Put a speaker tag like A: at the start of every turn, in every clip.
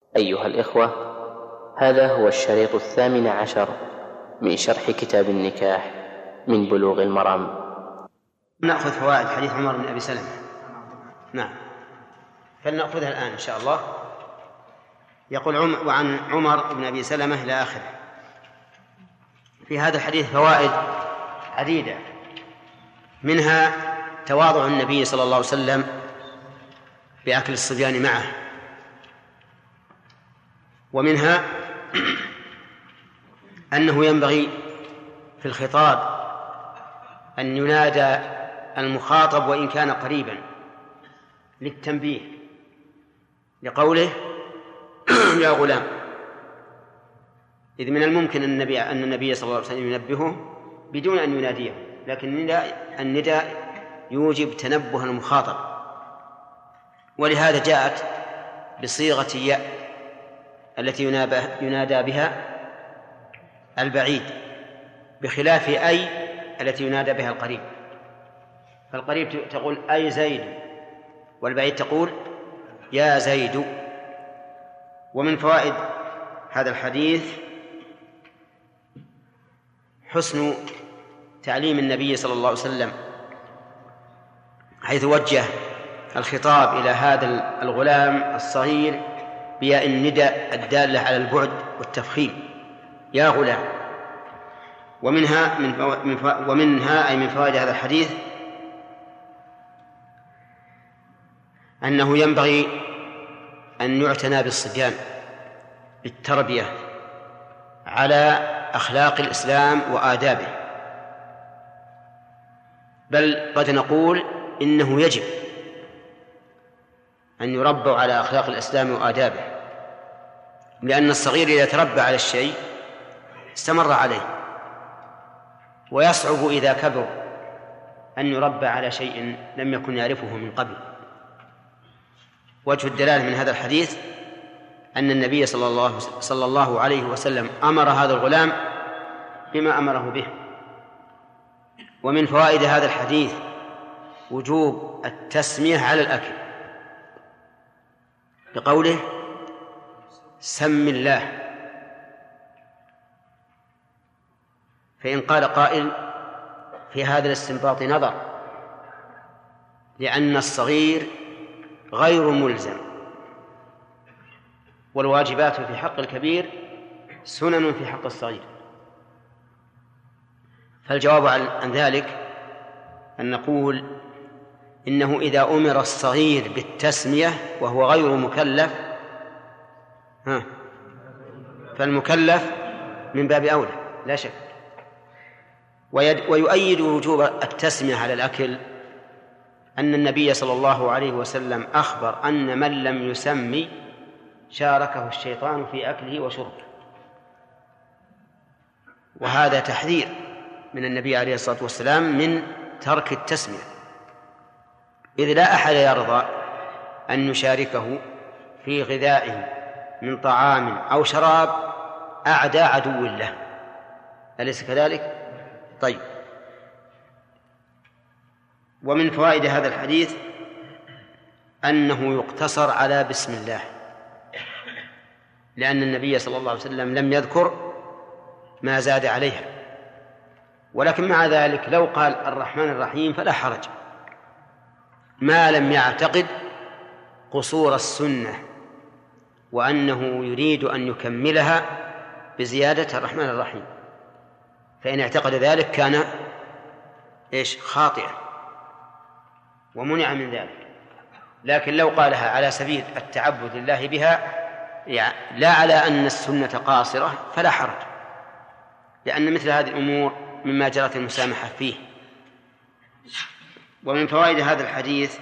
A: أيها الإخوة، هذا هو الشريط 18 من شرح كتاب النكاح من بلوغ المرام.
B: نأخذ فوائد حديث عمر بن أبي سلمة. نعم، فلنأخذها الآن إن شاء الله. يقول وعن عمر بن أبي سلمة إلى آخره. في هذا الحديث فوائد عديدة، منها تواضع النبي صلى الله عليه وسلم بأكل الصبيان معه، ومنها أنه ينبغي في الخطاب أن ينادى المخاطب وإن كان قريبا للتنبيه، لقوله يا غلام، إذ من الممكن أن النبي صلى الله عليه وسلم ينبهه بدون أن يناديه، لكن النداء يوجب تنبه المخاطب، ولهذا جاءت بصيغة ياء التي ينادى بها البعيد، بخلاف أي التي ينادى بها القريب. فالقريب تقول أي زيد، والبعيد تقول يا زيد. ومن فوائد هذا الحديث حسن تعليم النبي صلى الله عليه وسلم، حيث وجه الخطاب إلى هذا الغلام الصغير بياء النداء الدالة على البعد والتفخيم، يا غلام. ومنها أي من فوائد هذا الحديث أنه ينبغي أن يعتنى بالصبيان بالتربية على أخلاق الإسلام وآدابه، بل قد نقول إنه يجب أن يربوا على أخلاق الإسلام وآدابه، لأن الصغير إذا تربى على الشيء استمر عليه، ويصعب إذا كبر أن يربى على شيء لم يكن يعرفه من قبل. وجه الدلالة من هذا الحديث أن النبي صلى الله عليه وسلم أمر هذا الغلام بما أمره به. ومن فوائد هذا الحديث وجوب التسمية على الأكل، بقوله سم الله. فإن قال قائل في هذا الاستنباط نظر، لأن الصغير غير ملزم، والواجبات في حق الكبير سنن في حق الصغير. فالجواب عن ذلك أن نقول إنه إذا أمر الصغير بالتسمية وهو غير مكلف فالمكلف من باب أولى لا شك. ويؤيد وجوب التسمية على الأكل أن النبي صلى الله عليه وسلم أخبر أن من لم يسمي شاركه الشيطان في أكله وشربه، وهذا تحذير من النبي عليه الصلاة والسلام من ترك التسمية، إذ لا أحد يرضى أن يشاركه في غذائه من طعام أو شراب أعدى عدو له، أليس كذلك؟ طيب. ومن فوائد هذا الحديث أنه يقتصر على بسم الله، لأن النبي صلى الله عليه وسلم لم يذكر ما زاد عليها، ولكن مع ذلك لو قال الرحمن الرحيم فلا حرج، ما لم يعتقد قصور السنة وأنه يريد أن يكملها بزيادة الرحمن الرحيم، فإن اعتقد ذلك كان خاطئا ومنع من ذلك. لكن لو قالها على سبيل التعبد لله بها لا على أن السنة قاصرة فلا حرج، لأن مثل هذه الأمور مما جرت المسامحة فيه. ومن فوائد هذا الحديث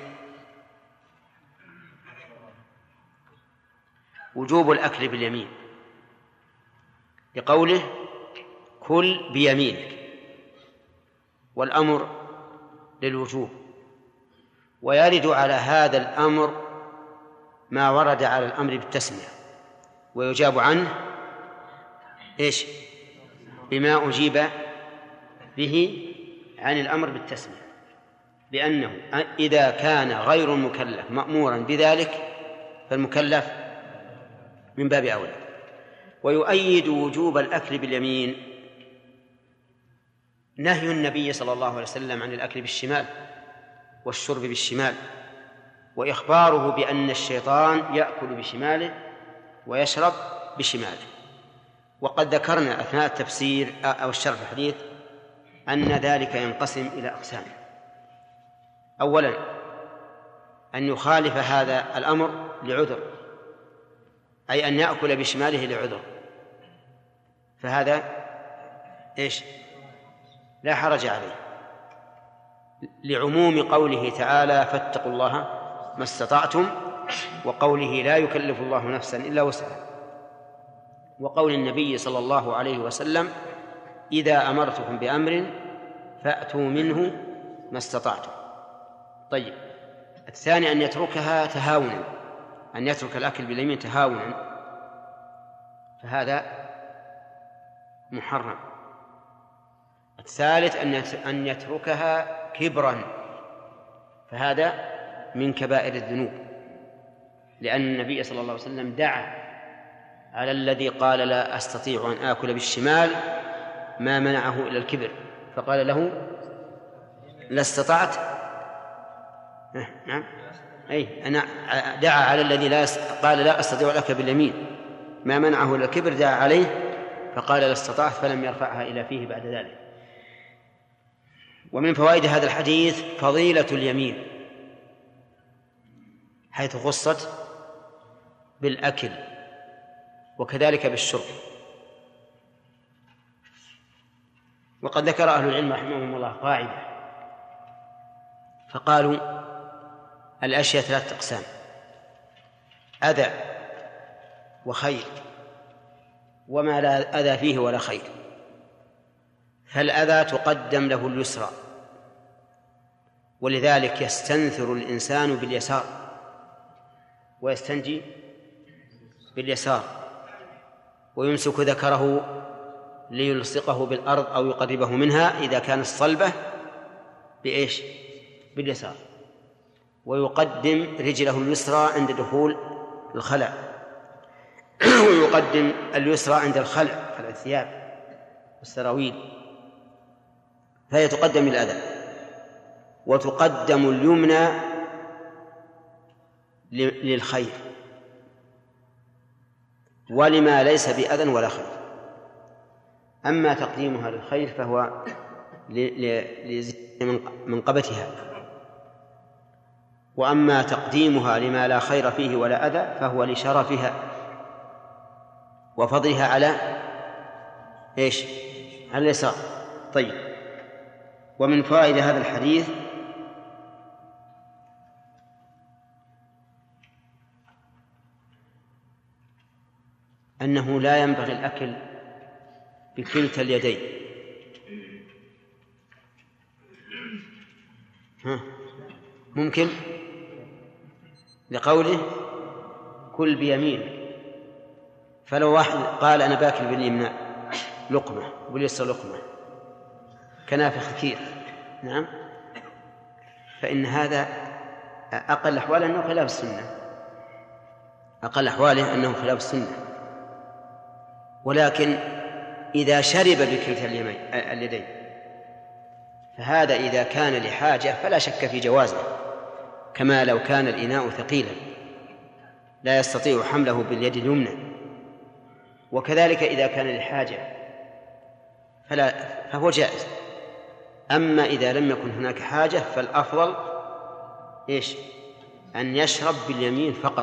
B: وجوب الأكل باليمين، لقوله كل بيمينك، والأمر للوجوب. ويرد على هذا الأمر ما ورد على الأمر بالتسمية، ويجاب عنه بما أجيب به عن الأمر بالتسمية، لأنه إذا كان غير المكلف مأمورا بذلك فالمكلف من باب أولى. ويؤيد وجوب الأكل باليمين نهي النبي صلى الله عليه وسلم عن الأكل بالشمال والشرب بالشمال، وإخباره بأن الشيطان يأكل بشماله ويشرب بشماله. وقد ذكرنا أثناء التفسير أو الشرح الحديث أن ذلك ينقسم إلى أقسام. أولا أن يخالف هذا الأمر لعذر، أي أن يأكل بشماله لعذر، فهذا إيش؟ لا حرج عليه، لعموم قوله تعالى فاتقوا الله ما استطعتم، وقوله لا يكلف الله نفسا إلا وسعها، وقول النبي صلى الله عليه وسلم إذا أمرتكم بأمر فأتوا منه ما استطعتم. طيب، الثاني أن يتركها تهاونا، أن يترك الأكل باليمين تهاونا، فهذا محرم. الثالث أن يتركها كبرا، فهذا من كبائر الذنوب، لأن النبي صلى الله عليه وسلم دعا على الذي قال لا أستطيع أن آكل بالشمال ما منعه إلى الكبر، فقال له لا استطعت. نعم، أي أنا دعا على الذي قال لا أستطيع الأكل باليمين ما منعه إلى الكبر، دعا عليه فقال لا استطعت، فلم يرفعها إلى فيه بعد ذلك. ومن فوائد هذا الحديث فضيلة اليمين، حيث خصت بالأكل وكذلك بالشرب. وقد ذكر أهل العلم رحمهم الله قاعدة، فقالوا الأشياء 3 أقسام: أذى وخير وما لا أذى فيه ولا خير. فالأذى تقدم له اليسرى، ولذلك يستنثر الإنسان باليسار ويستنجي باليسار، ويمسك ذكره ليلصقه بالأرض أو يقربه منها إذا كان الصلبة بإيش؟ باليسار، ويقدم رجله اليسرى عند دخول الخلع، ويقدم اليسرى عند الخلع الثياب والسراويل، فهي تقدم للأذى. وتقدم اليمنى للخير ولما ليس بأذى ولا خير. أما تقديمها للخير فهو لمنقبتها، وأما تقديمها لما لا خير فيه ولا أذى فهو لشرفها وفضلها على إيش؟ على اليسار. طيب، ومن فوائد هذا الحديث أنه لا ينبغي الأكل بكلتا اليدين. ممكن لقوله كل بيمين، فلو واحد قال أنا باكل باليمنى لقمة وباليسرى لقمة كنافخ كثير، نعم، فإن هذا أقل أحواله أنه خلاف السنة، أقل أحواله أنه خلاف السنة. ولكن إذا شرب بكلتا اليدين فهذا إذا كان لحاجة فلا شك في جوازه، كما لو كان الإناء ثقيلا لا يستطيع حمله باليد اليمنى، وكذلك إذا كان لحاجة فهو جائز. أما إذا لم يكن هناك حاجة فالأفضل إيش؟ أن يشرب باليمين فقط.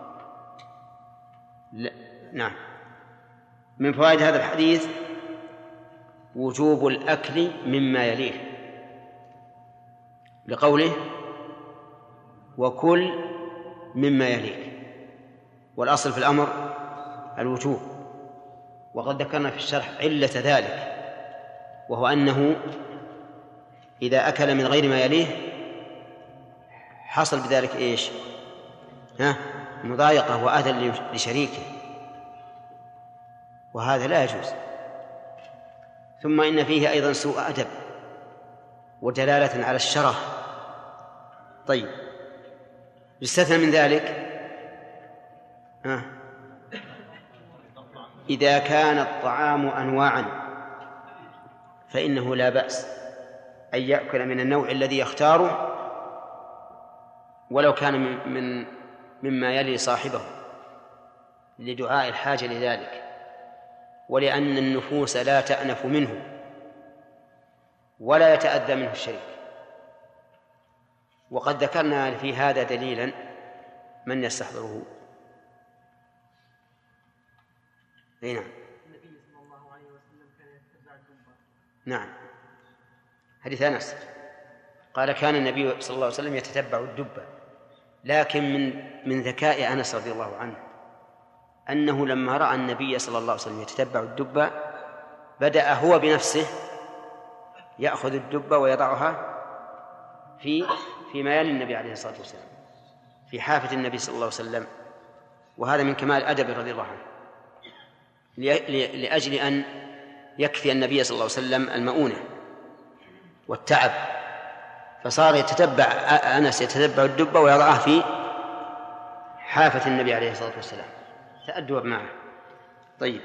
B: نعم. من فوائد هذا الحديث وجوب الأكل مما يليه، لقوله وكل مما يليك، والأصل في الأمر الوجوب. وقد ذكرنا في الشرح علة ذلك، وهو أنه إذا أكل من غير ما يليه حصل بذلك إيش؟ مضايقة وأذى لشريكه، وهذا لا يجوز. ثم إن فيه أيضا سوء أدب ودلالة على الشرف. طيب، يستثنى من ذلك إذا كان الطعام أنواعا فإنه لا بأس أن يأكل من النوع الذي يختاره ولو كان مما يلي صاحبه لدعاء الحاجة لذلك، ولأن النفوس لا تأنف منه ولا يتأذى منه الشريك. وقد ذكرنا في هذا دليلا، من يستحضره؟ نعم،
C: النبي صلى الله عليه وسلم كان يتبع الدبة.
B: نعم، حديث أنس قال كان النبي صلى الله عليه وسلم يتتبع الدبة، لكن من ذكاء أنس رضي الله عنه أنه لما رأى النبي صلى الله عليه وسلم يتتبع الدبة بدأ هو بنفسه يأخذ الدبة ويضعها في ميال النبي عليه الصلاة والسلام، في حافة النبي صلى الله عليه وسلم، وهذا من كمال أدب رضي الله عنه، لأجل أن يكفي النبي صلى الله عليه وسلم المؤونة والتعب، فصار أنس يتتبع الدبة ويضعها في حافة النبي عليه الصلاة والسلام تأدب معه. طيب،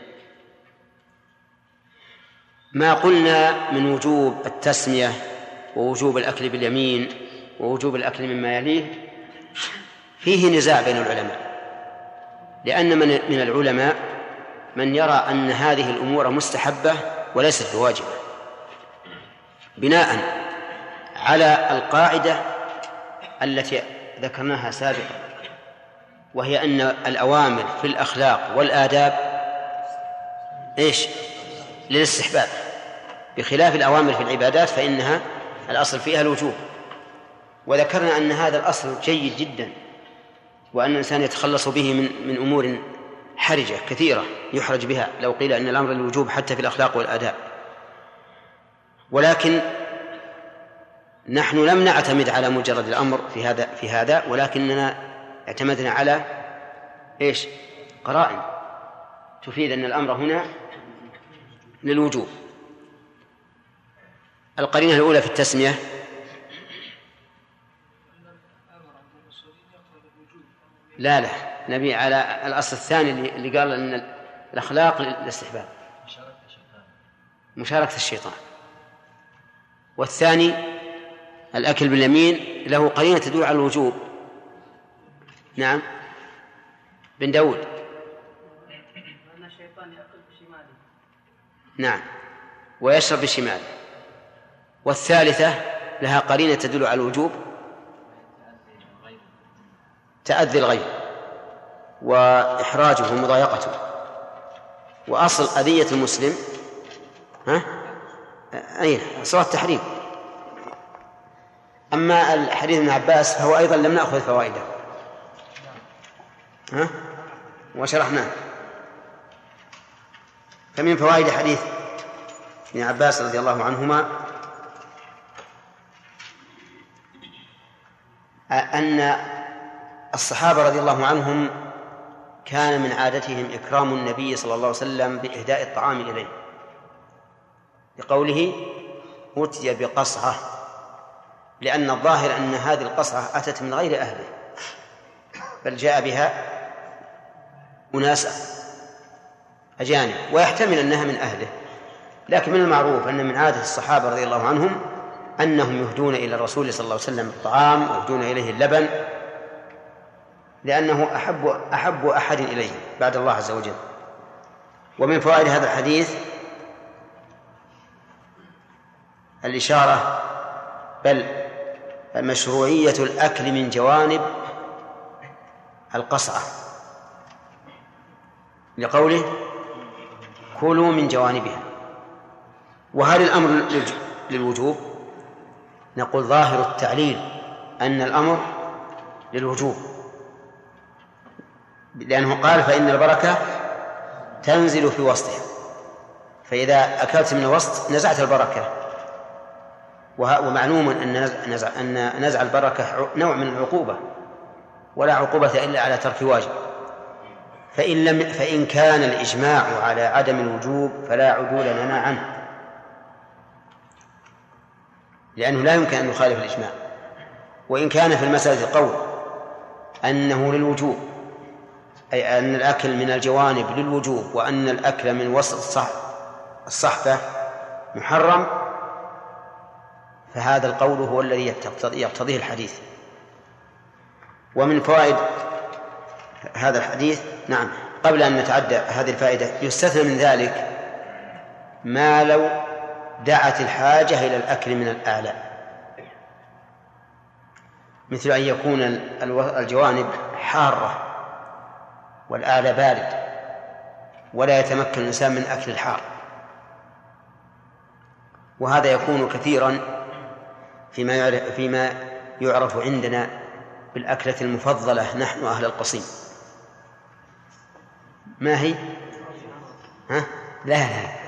B: ما قلنا من وجوب التسمية ووجوب الأكل باليمين ووجوب الأكل مما يليه فيه نزاع بين العلماء، لأن من العلماء من يرى أن هذه الأمور مستحبة وليست بواجبة، بناء على القاعدة التي ذكرناها سابقا، وهي أن الأوامر في الأخلاق والآداب للاستحباب، بخلاف الأوامر في العبادات فإنها الأصل فيها الوجوب. وذكرنا أن هذا الأصل جيد جدا، وأن الإنسان يتخلص به من أمور حرجة كثيرة يحرج بها لو قيل أن الأمر للوجوب حتى في الأخلاق والآداب. ولكن نحن لم نعتمد على مجرد الأمر في هذا ولكننا اعتمدنا على قرائن تفيد أن الأمر هنا للوجوب. القرينة الأولى في التسمية لا نبي على الأصل الثاني اللي قال أن الأخلاق للاستحباب، مشاركة الشيطان. والثاني الأكل باليمين له قرينة تدل على الوجوب. نعم، بن داود.
C: أن الشيطان يأكل بشماله.
B: نعم، ويشرب بشماله. والثالثة لها قرينة تدل على الوجوب، تأذي الغير وإحراجه ومضايقته. وأصل أذية المسلم صلاة التحريم. أما الحديث ابن عباس فهو أيضا لم نأخذ فوائده وشرحناه. فمن فوائد حديث ابن عباس رضي الله عنهما أن الصحابة رضي الله عنهم كان من عادتهم إكرام النبي صلى الله عليه وسلم بإهداء الطعام إليه، لقوله أتي بقصعة، لأن الظاهر أن هذه القصعة أتت من غير أهله بل جاء بها أناس أجانب، ويحتمل أنها من أهله، لكن من المعروف أن من عادة الصحابة رضي الله عنهم أنهم يهدون إلى الرسول صلى الله عليه وسلم الطعام ويهدون إليه اللبن، لأنه أحب أحد إليه بعد الله عز وجل. ومن فوائد هذا الحديث الإشارة بل مشروعية الأكل من جوانب القصعة، لقوله كلوا من جوانبها. وهل الأمر للوجوب؟ نقول ظاهر التعليل أن الأمر للوجوب، لأنه قال فإن البركة تنزل في وسطها، فإذا أكلت من الوسط نزعت البركة. ومعلوم أن نزع البركة نوع من العقوبة، ولا عقوبة إلا على ترك واجب. فإن كان الإجماع على عدم الوجوب فلا عدول لنا عنه، لأنه لا يمكن أن نخالف الإجماع. وإن كان في المسألة قول أنه للوجوب أي أن الأكل من الجوانب للوجوب وأن الأكل من وسط الصحفة محرم، فهذا القول هو الذي يقتضيه الحديث. ومن فوائد هذا الحديث، نعم، قبل أن نتعدى هذه الفائدة، يستثنى من ذلك ما لو دعت الحاجة إلى الأكل من الأعلى، مثل أن يكون الجوانب حارة والأعلى بارد ولا يتمكن الإنسان من أكل الحار، وهذا يكون كثيرا فيما يعرف عندنا بالأكلة المفضلة نحن أهل القصيم. ما هي؟ ها؟ لا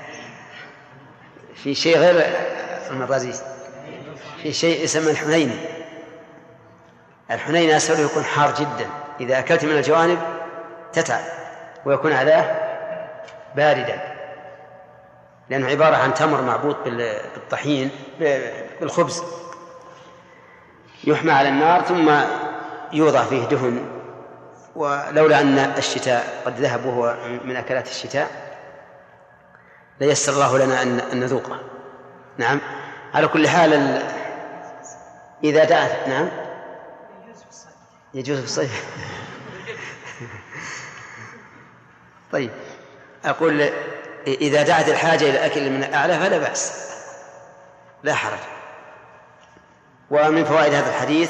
B: في شيء غير المرازيس، في شيء يسمى الحنيني. الحنيني أسفله يكون حار جدا، إذا أكلت من الجوانب تتعب، ويكون علاه باردا، لأنه عبارة عن تمر معبوط بالطحين بالخبز، يحمى على النار ثم يوضع فيه دهن. ولولا أن الشتاء قد ذهب وهو من أكلات الشتاء ليسر الله لنا أن نذوقه. نعم، على كل حال إذا دعت، نعم، يجوز في الصيف. طيب، أقول إذا دعت الحاجة إلى الأكل من الأعلى فلا بأس، لا حرج. ومن فوائد هذا الحديث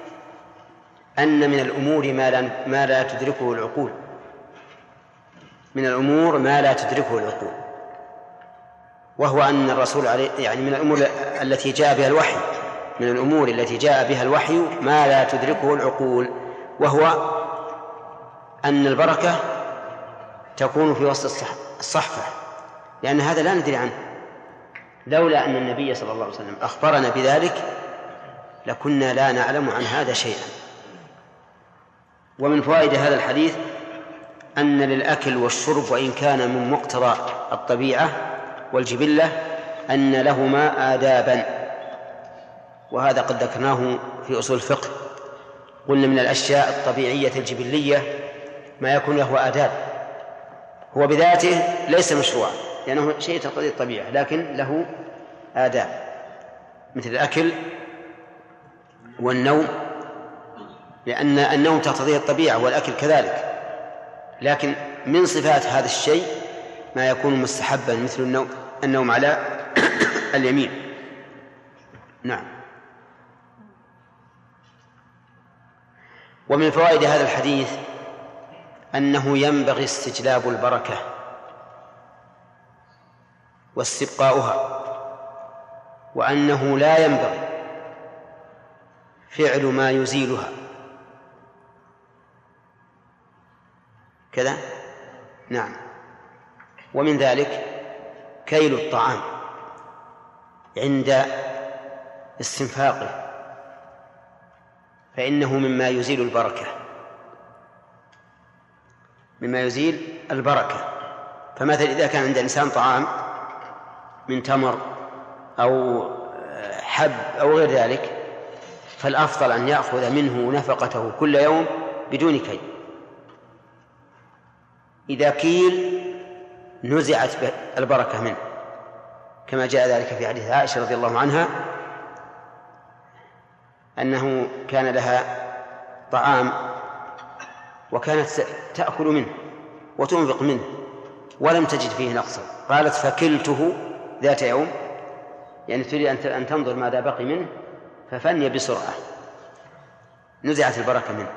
B: أن من الأمور ما لا تدركه العقول، من الأمور ما لا تدركه العقول، وهو أن الرسول عليه، يعني من الأمور التي جاء بها الوحي، من الأمور التي جاء بها الوحي ما لا تدركه العقول، وهو أن البركة تكون في وسط الصحفة، لأن هذا لا ندري عنه. لولا أن النبي صلى الله عليه وسلم أخبرنا بذلك لكنا لا نعلم عن هذا شيئا. ومن فوائد هذا الحديث أن للأكل والشرب وإن كان من مقتضى الطبيعة والجبلة أن لهما آدابا، وهذا قد ذكرناه في أصول الفقه. قلنا من الأشياء الطبيعية الجبلية ما يكون له آداب، هو بذاته ليس مشروعا لأنه شيء تقتضي الطبيعة، لكن له آداب مثل الأكل والنوم، لأن النوم تقتضيه الطبيعة والأكل كذلك، لكن من صفات هذا الشيء ما يكون مستحبا مثل النوم على اليمين. نعم. ومن فوائد هذا الحديث أنه ينبغي استجلاب البركة واستبقاؤها، وأنه لا ينبغي فعل ما يزيلها كذا. نعم. ومن ذلك كيل الطعام عند استنفاقه، فإنه مما يزيل البركة، مما يزيل البركة. فمثلا إذا كان عند إنسان طعام من تمر أو حب أو غير ذلك، فالأفضل أن يأخذ منه نفقته كل يوم بدون كيل. إذا كيل نزعت البركة منه، كما جاء ذلك في حديث عائشة رضي الله عنها أنه كان لها طعام وكانت تأكل منه وتنفق منه ولم تجد فيه نقصا، قالت فكلته ذات يوم، يعني تريد أن تنظر ماذا بقي منه، ففني بسرعة، نزعت البركة منه.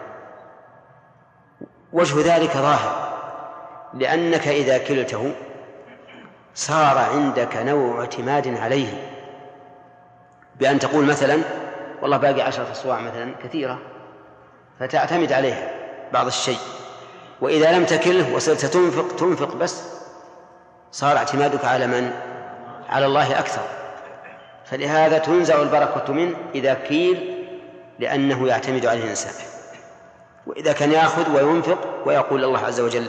B: وجه ذلك ظاهر، لأنك إذا كلته صار عندك نوع اعتماد عليه، بأن تقول مثلا والله باقي 10 أصواع مثلا كثيرة، فتعتمد عليها بعض الشيء. وإذا لم تكله وصرت تنفق بس، صار اعتمادك على من؟ على الله أكثر. فلهذا تنزع البركة منه إذا كيل، لأنه يعتمد عليه الإنسان. وإذا كان يأخذ وينفق ويقول الله عز وجل،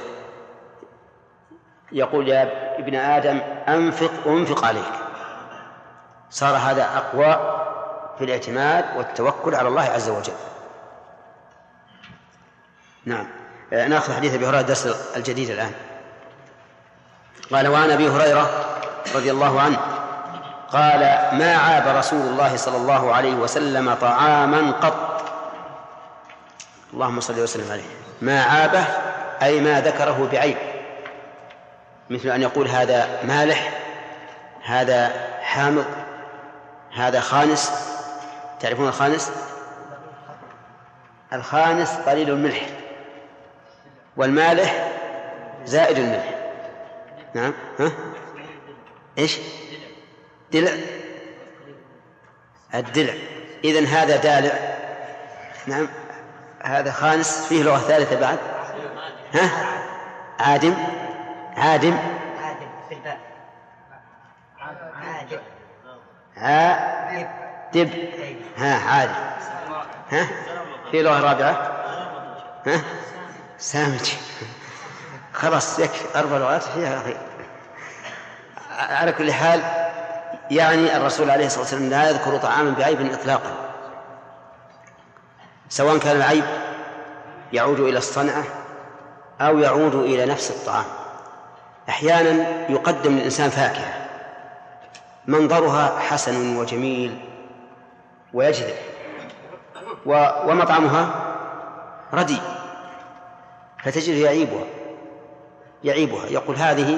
B: يقول يا ابن آدم أنفق عليك، صار هذا أقوى في الاعتماد والتوكل على الله عز وجل. نعم. نأخذ حديث أبي هريرة الدرس الجديد الآن. قال: وعن أبي هريرة رضي الله عنه قال: ما عاب رسول الله صلى الله عليه وسلم طعاما قط. اللهم صل وسلم عليه. ما عابه أي ما ذكره بعيب، مثل أن يقول هذا مالح، هذا حامض، هذا خانس. تعرفون الخانس؟ الخانس قليل الملح، والمالح زائد الملح. نعم. إيش؟ دلع. الدلع. إذن هذا دالع. نعم. هذا خانس. فيه لغة ثالثة بعد. عادم. عادم. عادب. عادم. في لغة رابعة. سامج. خلاص يكفي 4 لغات فيها أخي. على كل حال يعني الرسول عليه الصلاة والسلام لا يذكر طعاما بعيب إطلاقا، سواء كان العيب يعود إلى الصنعة أو يعود إلى نفس الطعام. أحيانا يقدم للإنسان فاكهة منظرها حسن وجميل ويجذب، ومطعمها رديء، فتجد يعيبها يقول هذه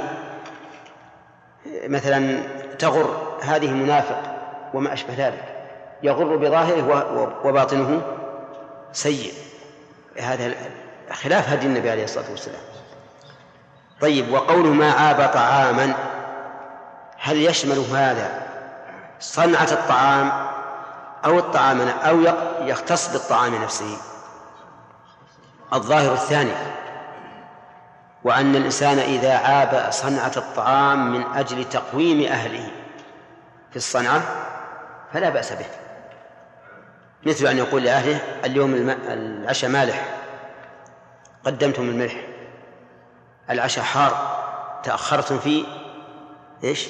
B: مثلا تغر، هذه منافق وما أشبه ذلك، يغر بظاهره وباطنه سيء. هذا خلاف هدي النبي عليه الصلاة والسلام. طيب، وقوله ما عاب طعاما، هل يشمل هذا صنعة الطعام أو الطعام أو يختص بالطعام نفسه؟ الظاهر الثاني، وأن الإنسان إذا عاب صنعة الطعام من أجل تقويم أهله في الصنعة فلا بأس به، مثل أن يقول لأهله اليوم العشاء مالح قدمتم الملح، العشاء حار تأخرتم في إيش؟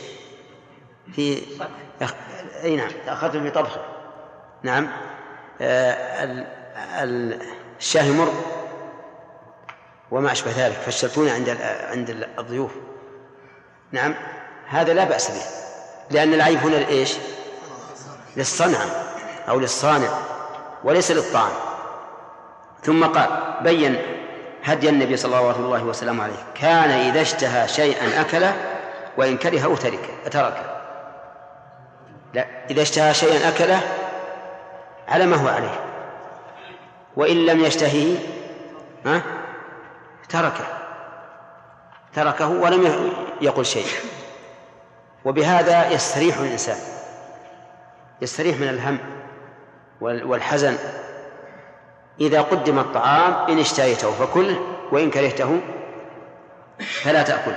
B: أي نعم، تأخرتم في طبخه. نعم. الشاي مر وما أشبه ذلك، فشلتوني عند الضيوف. نعم، هذا لا بأس به، لأن العيب هنا لإيش؟ للصنعة أو للصانع وليس للطعام. ثم قال بين هدي النبي صلى الله عليه وسلم عليه: كان إذا اشتهى شيئا أكله وإن كرهه تركه. لا، إذا اشتهى شيئا أكله على ما هو عليه، وإن لم يشتهيه تركه ولم يقل شيء. وبهذا يستريح الإنسان، يستريح من الهم والحزن. إذا قدم الطعام إن اشتهيته فكله وإن كرهته فلا تأكل.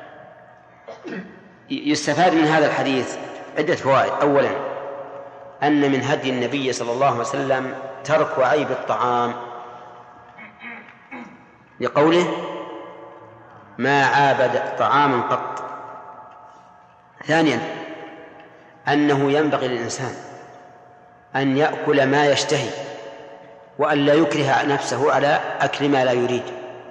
B: يستفاد من هذا الحديث عدة فوائد. أولا، أن من هدي النبي صلى الله عليه وسلم ترك عيب الطعام لقوله ما عاب طعاما قط. ثانيا، أنه ينبغي للإنسان أن يأكل ما يشتهي وأن لا يكره نفسه على أكل ما لا يريد،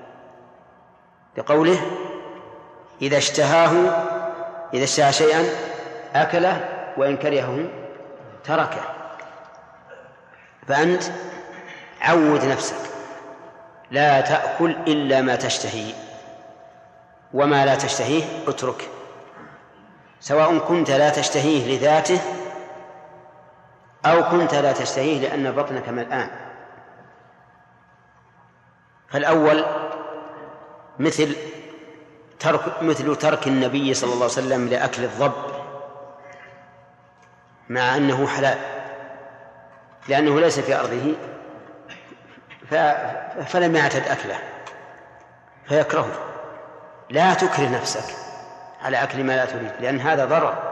B: لقوله إذا اشتهى شيئا أكله وإن كرهه تركه. فأنت عود نفسك لا تأكل إلا ما تشتهي، وما لا تشتهيه اترك، سواء كنت لا تشتهيه لذاته أو كنت لا تشتهيه لأن بطنك ملآن. فالأول مثل ترك النبي صلى الله عليه وسلم لأكل الضب مع أنه حلال، لأنه ليس في أرضه فلم يعتد أكله فيكرهه. لا تكره نفسك على أكل ما لا تريد، لأن هذا ضرر.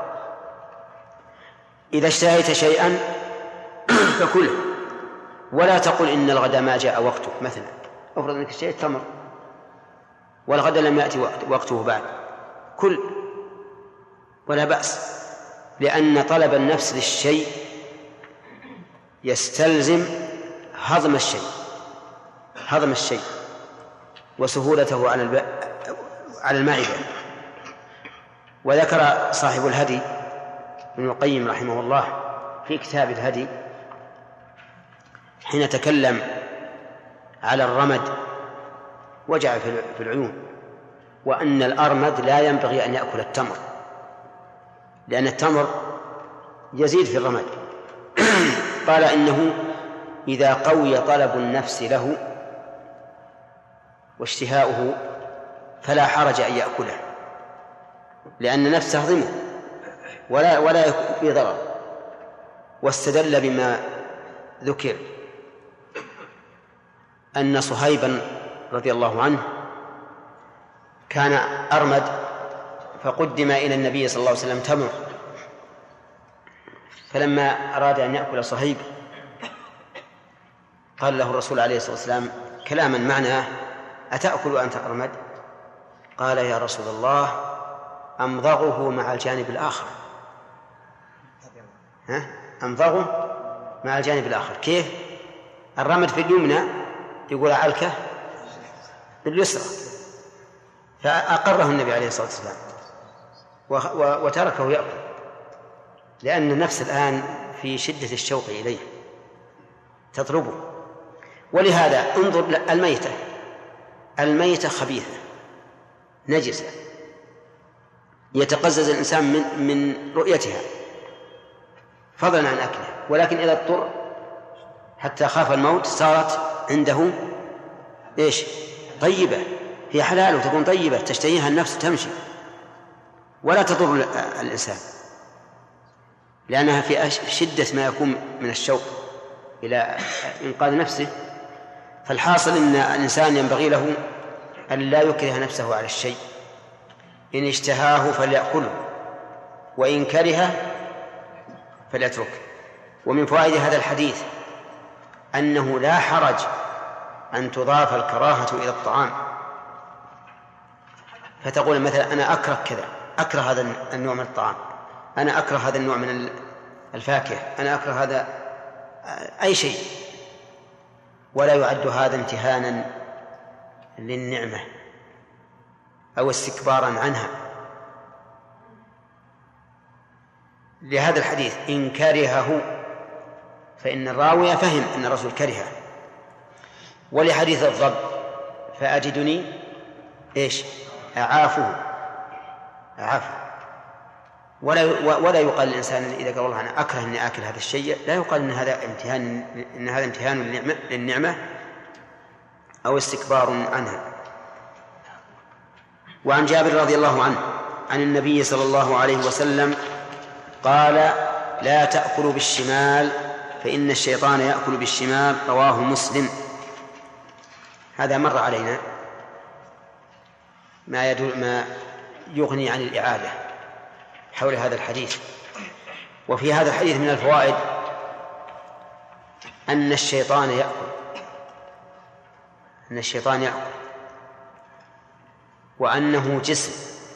B: إذا اشتهيت شيئا فكله، ولا تقل إن الغد ما جاء وقته. مثلا أفرض أنك اشتهيت تمر والغد لم يأتي وقته بعد، كل ولا بأس، لأن طلب النفس للشيء يستلزم هضم الشيء. وسهولته على المعدة. وذكر صاحب الهدي ابن القيم رحمه الله في كتاب الهدي حين تكلم على الرمد وجع في العيون، وأن الأرمد لا ينبغي أن يأكل التمر، لأن التمر يزيد في الرمد. قال إنه إذا قوي طلب النفس له واشتهاؤه فلا حرج أن يأكله، لأن نفسه تهضمه ولا يكون فيه ضرر. واستدل بما ذكر أن صهيبا رضي الله عنه كان أرمد، فقدم إلى النبي صلى الله عليه وسلم تمر، فلما أراد أن يأكل صهيب قال له الرسول عليه الصلاة والسلام كلاما معناه: أتأكل وأنت أرمد؟ قال: يا رسول الله، أمضغه مع الجانب الآخر. أمضغه مع الجانب الآخر. كيف؟ الرمد في اليمنى يقول علكه باليسرى، فأقره النبي عليه الصلاة والسلام وتركه يأكل، لأن النفس الآن في شدة الشوق إليه تطلبه. ولهذا انظر الميتة خبيثة نجسة يتقزز الإنسان من رؤيتها فضلا عن أكله، ولكن إذا اضطر حتى خاف الموت صارت عنده طيبة، هي حلال وتكون طيبة تشتهيها النفس تمشي ولا تضر الإنسان، لأنها في شدة ما يكون من الشوق إلى إنقاذ نفسه. فالحاصل أن الإنسان ينبغي له أن لا يكره نفسه على الشيء، إن اشتهاه فليأكله وإن كرهه فليتركه. ومن فوائد هذا الحديث أنه لا حرج أن تضاف الكراهة إلى الطعام، فتقول مثلا: أنا أكره كذا، أكره هذا النوع من الطعام، أنا أكره هذا النوع من الفاكهة، أنا أكره هذا أي شيء، ولا يعد هذا امتهانا للنعمة أو استكبارا عنها. لهذا الحديث إن كرهه، فإن الراوي فهم أن الرسول كرهه. ولحديث الضب فأجدني أعافه ولا يقال للإنسان إذا قال والله أنا أكره أني آكل هذا الشيء، لا يقال أن هذا امتهان للنعمة أو استكبار عنها. وعن جابر رضي الله عنه عن النبي صلى الله عليه وسلم قال: لا تأكلوا بالشمال فإن الشيطان يأكل بالشمال. رواه مسلم. هذا مر علينا ما يغني عن الإعادة حول هذا الحديث. وفي هذا الحديث من الفوائد أن الشيطان يأكل وأنه جسم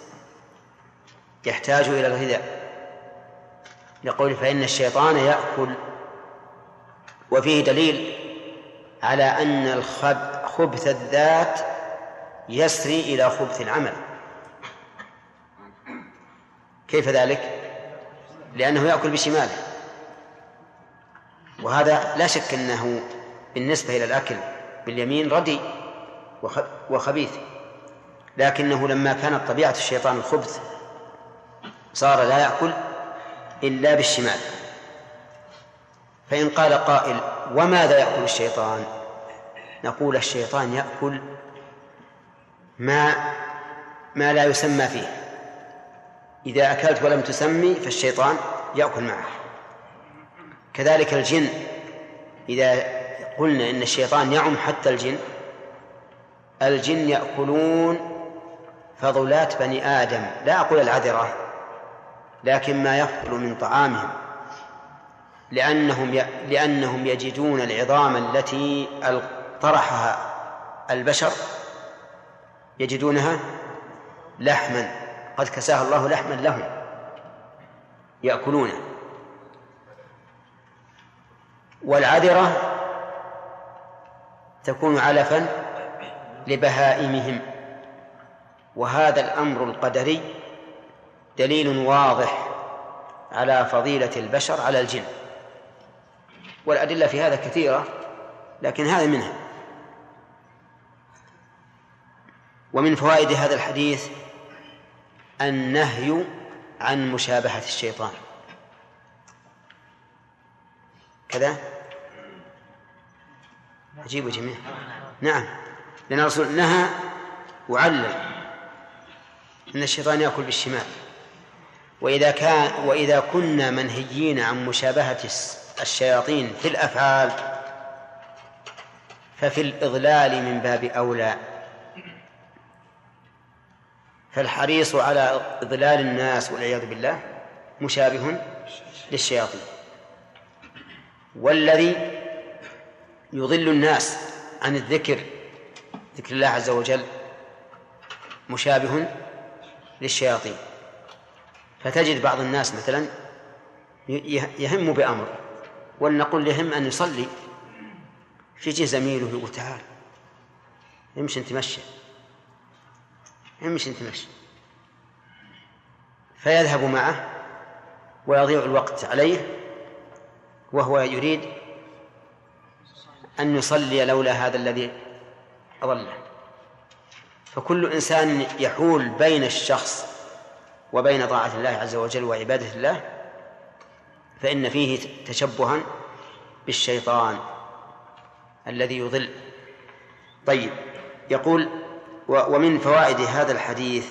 B: يحتاج إلى الغذاء، يقول: فإن الشيطان يأكل. وفيه دليل على أن خبث الذات يسري إلى خبث العمل. كيف ذلك؟ لأنه يأكل بشماله، وهذا لا شك أنه بالنسبة إلى الأكل باليمين ردي وخبيث، لكنه لما كانت طبيعة الشيطان الخبث صار لا يأكل إلا بالشمال. فإن قال قائل: وماذا يأكل الشيطان؟ نقول: الشيطان يأكل ما لا يسمى فيه. إذا أكلت ولم تسمي فالشيطان يأكل معه. كذلك الجن، إذا قلنا إن الشيطان يعم حتى الجن يأكلون فضلات بني آدم، لا أقول العذرة، لكن ما يفضل من طعامهم، لأنهم يجدون العظام التي طرحها البشر يجدونها لحما، قد كساها الله لحما لهم يأكلونه. والعذرة تكون علفا لبهائمهم. وهذا الأمر القدري دليل واضح على فضيلة البشر على الجن، والأدلة في هذا كثيرة، لكن هذا منها. ومن فوائد هذا الحديث النهي عن مشابهة الشيطان كذا. عجيب جميع. نعم، لأن الرسول نهى وعلل أن الشيطان يأكل بالشمال. وإذا كنا منهيين عن مشابهة الشياطين في الأفعال ففي الإضلال من باب أولى. فالحريص على إضلال الناس والعياذ بالله مشابه للشياطين، والذي يضل الناس عن ذكر الله عز وجل مشابه للشياطين. فتجد بعض الناس مثلا يهم بأمر، ولنقل يهم أن يصلي، فيجي زميله يقول تعال امشي نتمشى، امشي نتمشى، فيذهب معه ويضيع الوقت عليه وهو يريد أن يصلي لولا هذا الذي أضله. فكل إنسان يحول بين الشخص وبين طاعة الله عز وجل وعبادة الله فإن فيه تشبها بالشيطان الذي يضل. طيب، يقول ومن فوائد هذا الحديث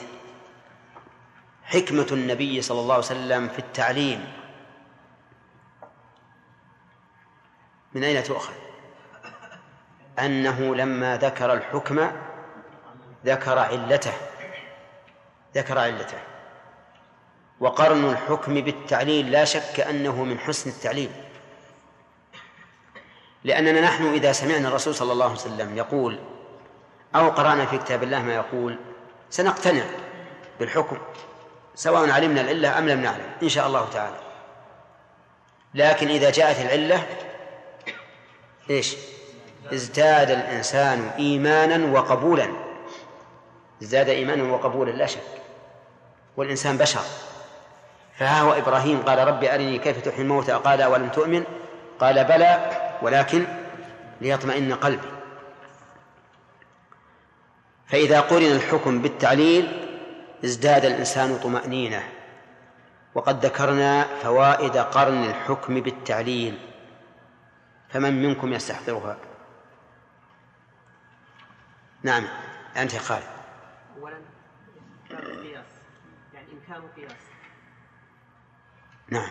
B: حكمة النبي صلى الله عليه وسلم في التعليم. من أين تؤخذ؟ أنه لما ذكر الحكم ذكر علته. وقرن الحكم بالتعليل لا شك أنه من حسن التعليم، لأننا نحن إذا سمعنا الرسول صلى الله عليه وسلم يقول أو قرأنا في كتاب الله ما يقول سنقتنع بالحكم سواء علمنا العلة أم لم نعلم إن شاء الله تعالى. لكن إذا جاءت العلة إيش؟ ازداد الإنسان إيمانا وقبولا، ازداد إيمانا وقبولا لا شك، والإنسان بشر. فها هو إبراهيم قال ربي أرني كيف تحيي الموتى قال ولم تؤمن قال بلى ولكن ليطمئن قلبي. فإذا قرن الحكم بالتعليل ازداد الإنسان طمأنينة. وقد ذكرنا فوائد قرن الحكم بالتعليل، فمن منكم يستحضرها؟ نعم أنت يا خالد.
C: أولا القياس، يعني إمكان قياس.
B: نعم.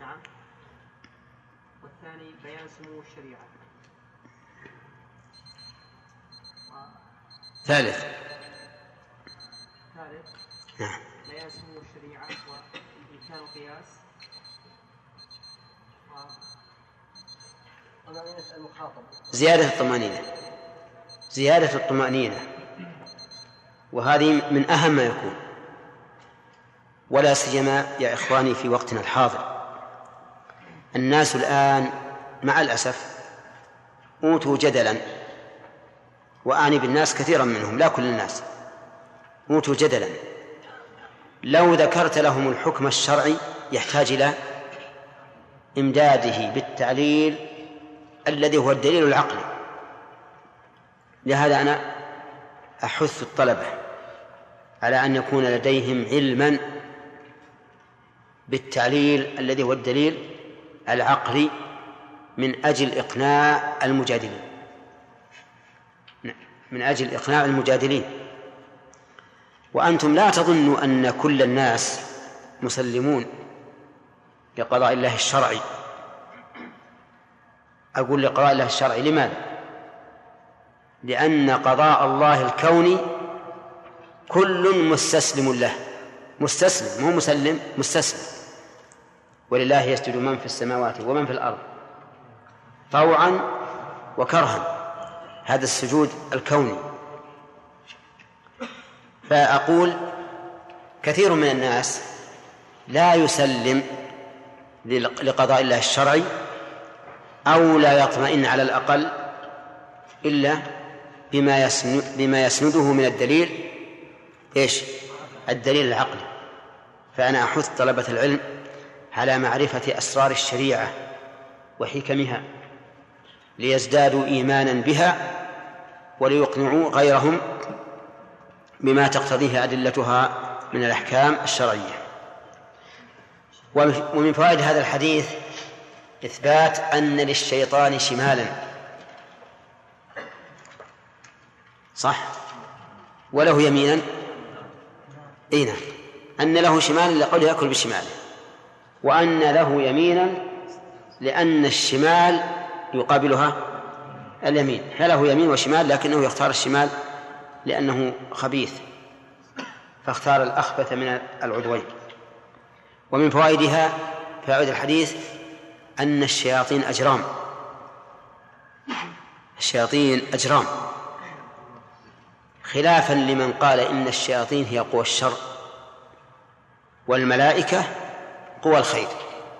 C: والثاني بيان سمو الشريعة.
B: ثالث نعم
C: بيان سمو الشريعة وإمكان قياس
B: زيادة الطمأنينة، وهذه من أهم ما يكون، ولا سيما يا إخواني في وقتنا الحاضر. الناس الآن مع الأسف أوتوا جدلا، وأعني بالناس كثيرا منهم لا كل الناس، أوتوا جدلا. لو ذكرت لهم الحكم الشرعي يحتاج إلى إمداده بالتعليل الذي هو الدليل العقلي. لهذا أنا أحث الطلبة على أن يكون لديهم علما بالتعليل الذي هو الدليل العقلي من أجل إقناع المجادلين. وأنتم لا تظنوا أن كل الناس مسلمون لقضاء الله الشرعي. أقول لقضاء الله الشرعي لماذا؟ لأن قضاء الله الكوني كل مستسلم له، مستسلم مو مسلم، مستسلم. ولله يسجد من في السماوات ومن في الأرض طوعا وكرها، هذا السجود الكوني. فأقول كثير من الناس لا يسلم لقضاء الله الشرعي أو لا يطمئن على الأقل إلا بما يسنده من الدليل إيش؟ الدليل العقلي. فأنا أحث طلبة العلم على معرفة أسرار الشريعة وحكمها ليزدادوا إيمانا بها وليقنعوا غيرهم بما تقتضيه أدلتها من الأحكام الشرعية. ومن فوائد هذا الحديث إثبات أن للشيطان شمالا، صح؟ وله يمينا، أين أن له شمالا لقول يأكل بشماله، وأن له يمينا لأن الشمال يقابلها اليمين، فله يمين وشمال، لكنه يختار الشمال لأنه خبيث فاختار الأخبث من العضوين. ومن فوائدها فوائد الحديث أن الشياطين أجرام، الشياطين أجرام، خلافا لمن قال إن الشياطين هي قوى الشر والملائكة قوى الخير،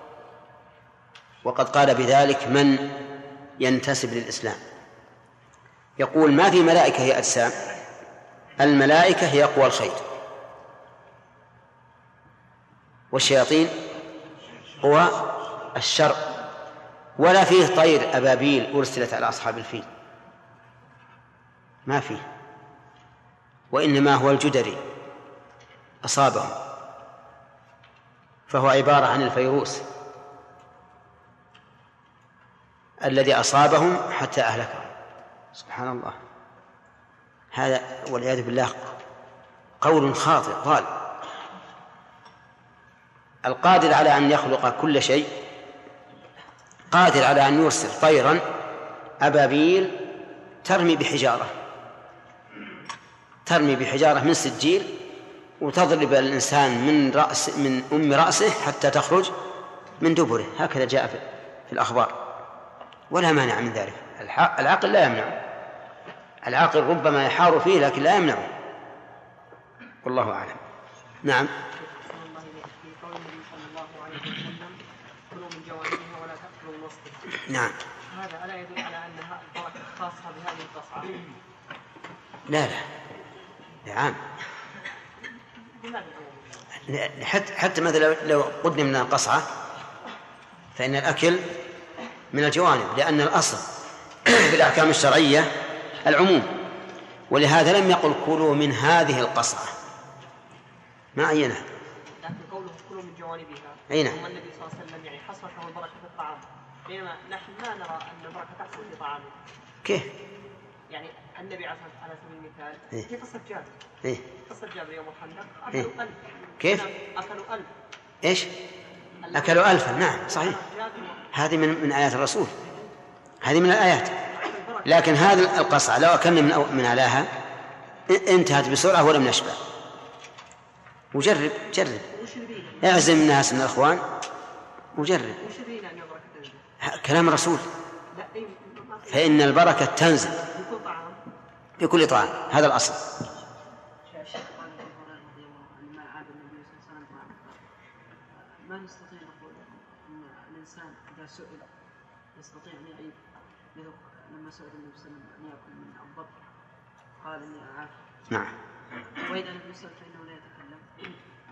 B: وقد قال بذلك من ينتسب للإسلام، يقول ما في ملائكة هي أجسام، الملائكة هي قوى الخير والشياطين قوى الشر، ولا فيه طير أبابيل أرسلت على أصحاب الفيل، ما فيه، وإنما هو الجدري أصابهم، فهو عبارة عن الفيروس الذي أصابهم حتى أهلكهم. سبحان الله، هذا والعياذ بالله قول خاطئ ضال. القادر على أن يخلق كل شيء قادر على أن يرسل طيرا أبابيل ترمي بحجارة من سجيل وتضرب الإنسان من أم رأسه حتى تخرج من دبره، هكذا جاء في الأخبار، ولا مانع من ذلك. العقل لا يمنع، العقل ربما يحار فيه لكن لا يمنعه، والله أعلم. نعم.
C: في قول النبي صلى الله عليه وسلم كلوا من جوانبها ولا تأكلوا من وسطها.
B: نعم.
C: هذا ألا يدل على أنها البركة خاصة بهذه القصعة؟
B: لا عام. حتى مثلا لو قدم من القصعة فإن الأكل من الجوانب، لأن الأصل في الأحكام الشرعية العموم، ولهذا لم يقل كلوا من هذه القصعة، ما عينها.
C: لكن قوله كلوا من جوانبها،
B: أين
C: ثم النبي صلى الله عليه وسلم يعني حصر له البركة في الطعام، بينما نحن لا نرى أن البركة تحصل في طعامه.
B: كيف؟
C: يعني النبي عليه سبيل المثال في قصة جابر، قصة جابر يوم الخندق أكلوا 1000.
B: كيف؟
C: أكلوا 1000.
B: إيش؟ أكلوا 1000. نعم صحيح، هذه من آيات الرسول، هذه من الآيات. لكن هذه القصعة لو أكلنا من أعلاها انتهت بسرعة ولم نشبع. وجرب اعزم الناس من الأخوان وجرب. كلام الرسول، فإن البركة تنزل في كل طعام، هذا الأصل.
C: ما نستطيع نقول أن الإنسان إذا سئل يستطيع أن يعيب، لما سئل النبي صلى الله عليه وسلم أن يأكل من الضب قال إني أعاف.
B: نعم.
C: وإذا لم يسأل فإنه لا يتكلم.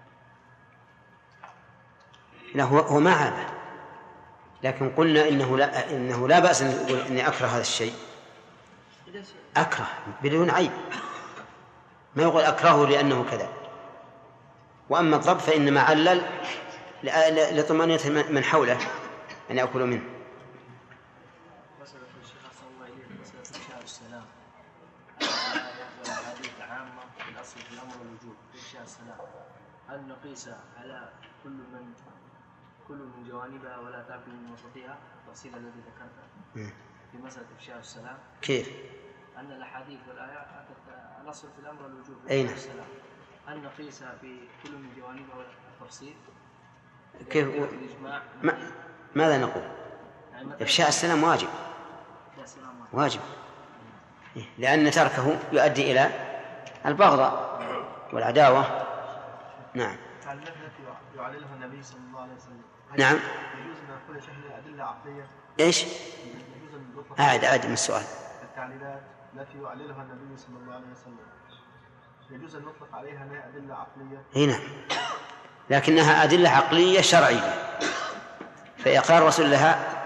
B: لا هو ما عابه، لكن قلنا إنه لا بأس أن يقول إني أكره هذا الشيء، أكره بدون عيب، ما يقول أكرهه لأنه كذا. وأما الضب فإنما علل لطمأنينة من حوله أن يأكلوا منه.
D: مسألة الشيخ أحسن الله إليك، مسألة إفشاء السلام، الحديث عامة في الأصل في الأمر والوجوب إفشاء السلام، هل نقيس على كل من جوانبها ولا تأكل من وسطها التفصيل الذي ذكرته في مسألة إفشاء السلام؟
B: كيف؟
D: أن الأحاديث والآيات الأصل في الأمر والوجوب
B: أين؟
D: إفشاء السلام، هل نقيس في كل من جوانبها ولا التفصيل؟
B: كيف؟ ماذا نقول؟ إفشاء السلام واجب، واجب، لأن تركه يؤدي إلى البغضاء والعداوة. نعم.
D: يعللها النبي صلى الله عليه وسلم.
B: نعم.
D: يجوز أن نقول شيء أدلة عقلية؟
B: إيش؟ أعد من السؤال.
D: التعليلات
E: التي يعللها النبي صلى الله عليه وسلم يجوز أن نطلق عليها أنها أدلة عقلية؟
B: هنا لكنها أدلة عقلية شرعية، فإقرار الرسول لها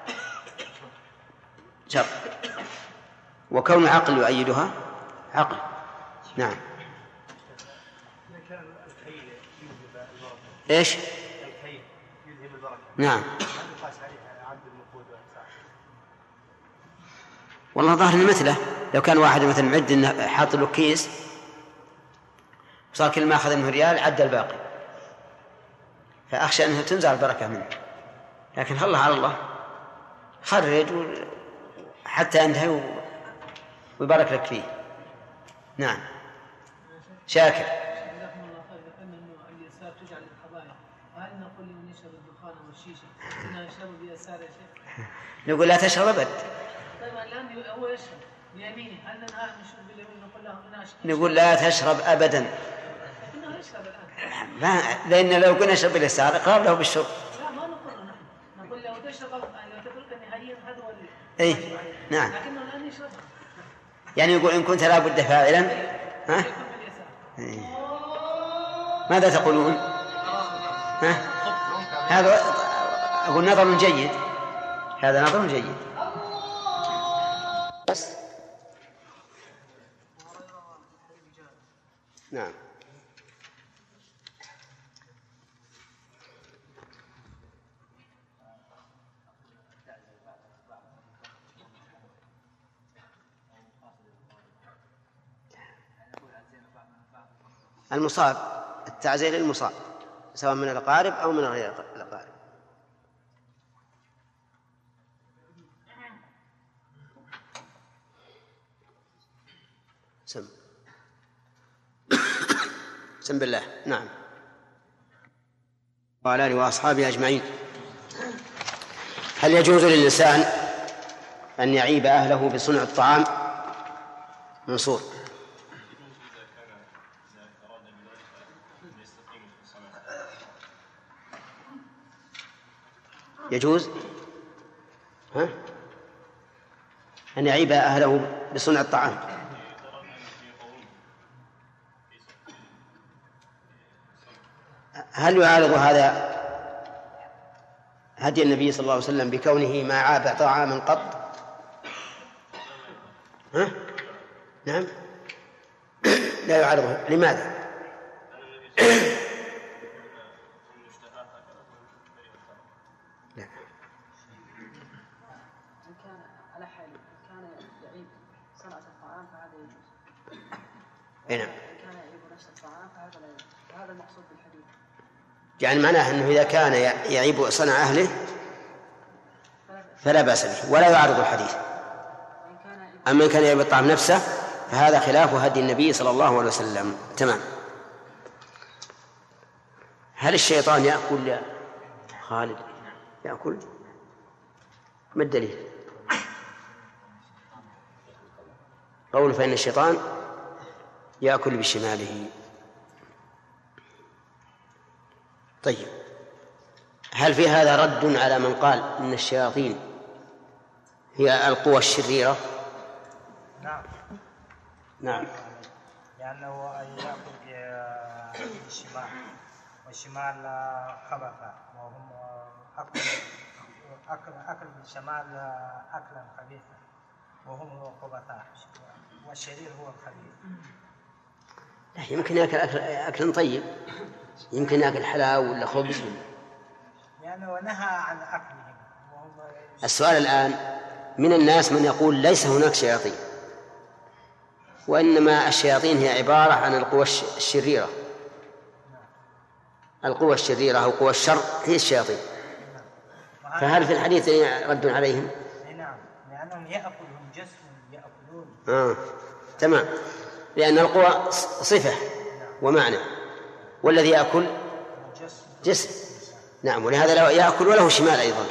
B: شرع، وكون العقل يؤيدها عقل. نعم. ايش؟
E: الكيل يذهب البركة.
B: نعم.
E: هل يقاس عليه عد النقود والأجزاء؟
B: والله ظاهر مثله، لو كان واحد مثلا معد إنه حاط له كيس صار كل ما أخذ منه ريال عد الباقي، فأخشى أنها تنزع البركة منه، لكن الله على الله خرج حتى ينتهي ويبارك لك فيه. نعم. شاكر.
C: جزاكم الله خير. ذكرنا انه اليسار تجعل للقضايا، وهل نقول لمن يشرب الدخان والشيشه انها يشرب بيسار يا شيخ؟
B: نقول لا تشرب أبد.
C: طيب الان هو يشرب بيمينه، هل ننهى عن الشرب باليمين نقول له انها
B: نقول لا تشرب أبدا،
C: انه يشرب الان؟
B: لأن لو قلنا اشرب باليسار قرب له بالشرب.
C: لا ما نقول نحن نقول له تشرب، لو تترك نهائيا هذا هو
B: أي نعم.
C: لكنه الان يشربها،
B: يعني يقول إن كنت لا بد فاعلا ها؟
C: يكون باليسار.
B: ماذا تقولون؟ ها؟ هذا أقول نظر جيد، هذا نظر جيد بس. نعم. المصاب، التعزية للمصاب سواء من الأقارب أو من غير الأقارب. سم بالله. نعم. وعلى آله وأصحابه أجمعين. هل يجوز للإنسان أن يعيب أهله بصنع الطعام؟ منصور. يجوز أن يعيب أهله بصنع الطعام. هل يعارض هذا هدي النبي صلى الله عليه وسلم بكونه ما عاب طعاما قط؟ نعم. لا يعارضه. لماذا؟ نعم. يعني معناه أنه إذا كان يعيب صنع أهله فلا بأس به ولا يعارض الحديث. أما إن كان يعيب الطعام نفسه فهذا خلاف هدي النبي صلى الله عليه وسلم. تمام. هل الشيطان يأكل يا خالد؟ يأكل؟ ما الدليل؟ قول فإن الشيطان يأكل بشماله. طيب، هل في هذا رد على من قال إن الشياطين هي القوى الشريرة؟ نعم.
F: لأنه يأكل بالشمال، والشمال خبث، وهم أكل بالشمال أكلا خبيثا، وهم خبثاء، والشرير هو الخبيث.
B: يمكن يأكل أكلا طيب، يمكن يأكل حلاوة ولا خبز
F: لأنه نهى عن أكلهم.
B: السؤال الآن، من الناس من يقول ليس هناك شياطين، وإنما الشياطين هي عبارة عن القوى الشريرة. القوى الشريرة أو قوى الشر هي الشياطين. فهل في الحديث رد عليهم؟
F: نعم، لأنهم يأكلهم جسم يأكلون.
B: تمام. لأن القوى صفة ومعنى، والذي يأكل جسم. نعم. ولهذا لا يأكل وله شمال أيضا.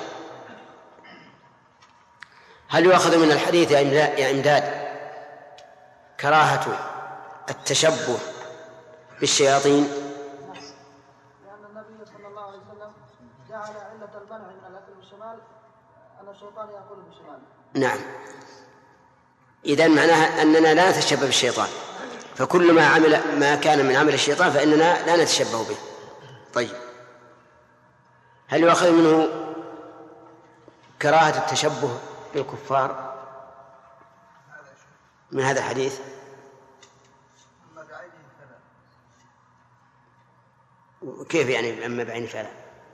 B: هل يؤخذ من الحديث يا إمداد كراهة التشبه بالشياطين؟
G: لأن النبي صلى الله عليه وسلم جعل علة المنع من الأكل بالشمال أن الشيطان يأكل بالشمال.
B: نعم. إذن معناها أننا لا نتشبه بالشيطان، فكل ما كان من عمل الشيطان فإننا لا نتشبه به. طيب، هل يؤخذ منه كراهة التشبه بالكفار من هذا الحديث؟ كيف يعني أما بعين فعلا؟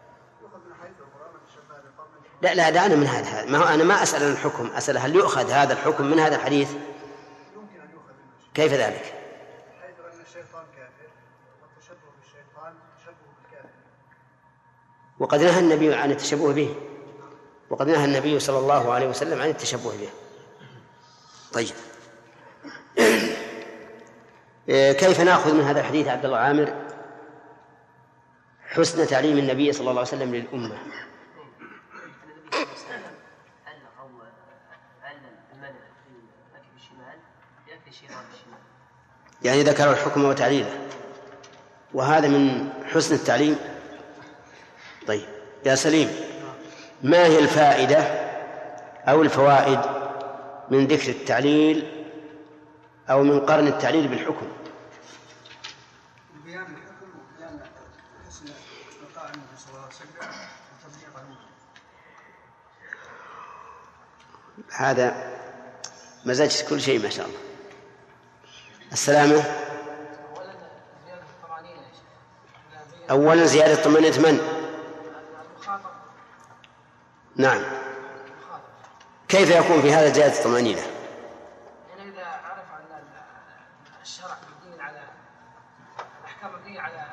B: لا دعنا من هذا. ما هو أنا ما أسأل عن الحكم، أسأل هل يؤخذ هذا الحكم من هذا الحديث؟
E: يمكن أن يؤخذ منه.
B: كيف ذلك؟
E: حيث أن الشيطان كافر والتشبه بالشيطان تشبه بالكافر.
B: وقد نهى النبي عن التشبه به، وقد نهى النبي صلى الله عليه وسلم عن التشبه به. طيب، كيف نأخذ من هذا الحديث عبد الله عامر حسن تعليم النبي صلى الله عليه وسلم للأمة؟ يعني ذكر الحكم وتعليله، وهذا من حسن التعليم. طيب يا سليم، ما هي الفائدة أو الفوائد من ذكر التعليل أو من قرن التعليل بالحكم؟
E: بيان الحكم وبيان حسن إلقاء النبي صلى الله عليه وسلم وتبليغ الأمة.
B: هذا مزاج كل شيء ما شاء الله. السلامة. أولا زيادة طمأنينة من؟ نعم. كيف يكون في هذا زيادة الطمأنينة؟
F: يعني إذا عرف أن الشرع مبني على الأحكام مبنية على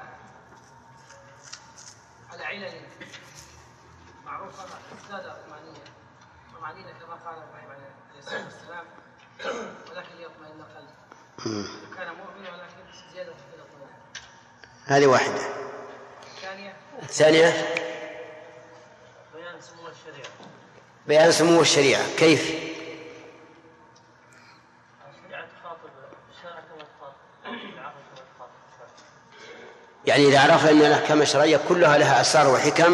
F: علل معروفة ازداد طمأنينة كما قال إبراهيم عليه الصلاة والسلام، ولكن ليطمئن قلبه. كان مؤمنا ولكن زيادة في الطمأنينة.
B: هذه واحدة. الثانية بيان سمو الشريعة. كيف؟
H: الشريعة تخاطب الشرع كما تخاطب العقل كما تخاطب الشرع.
B: يعني إذا عرفنا أن الأحكام الشرعية كلها لها أسرار وحكم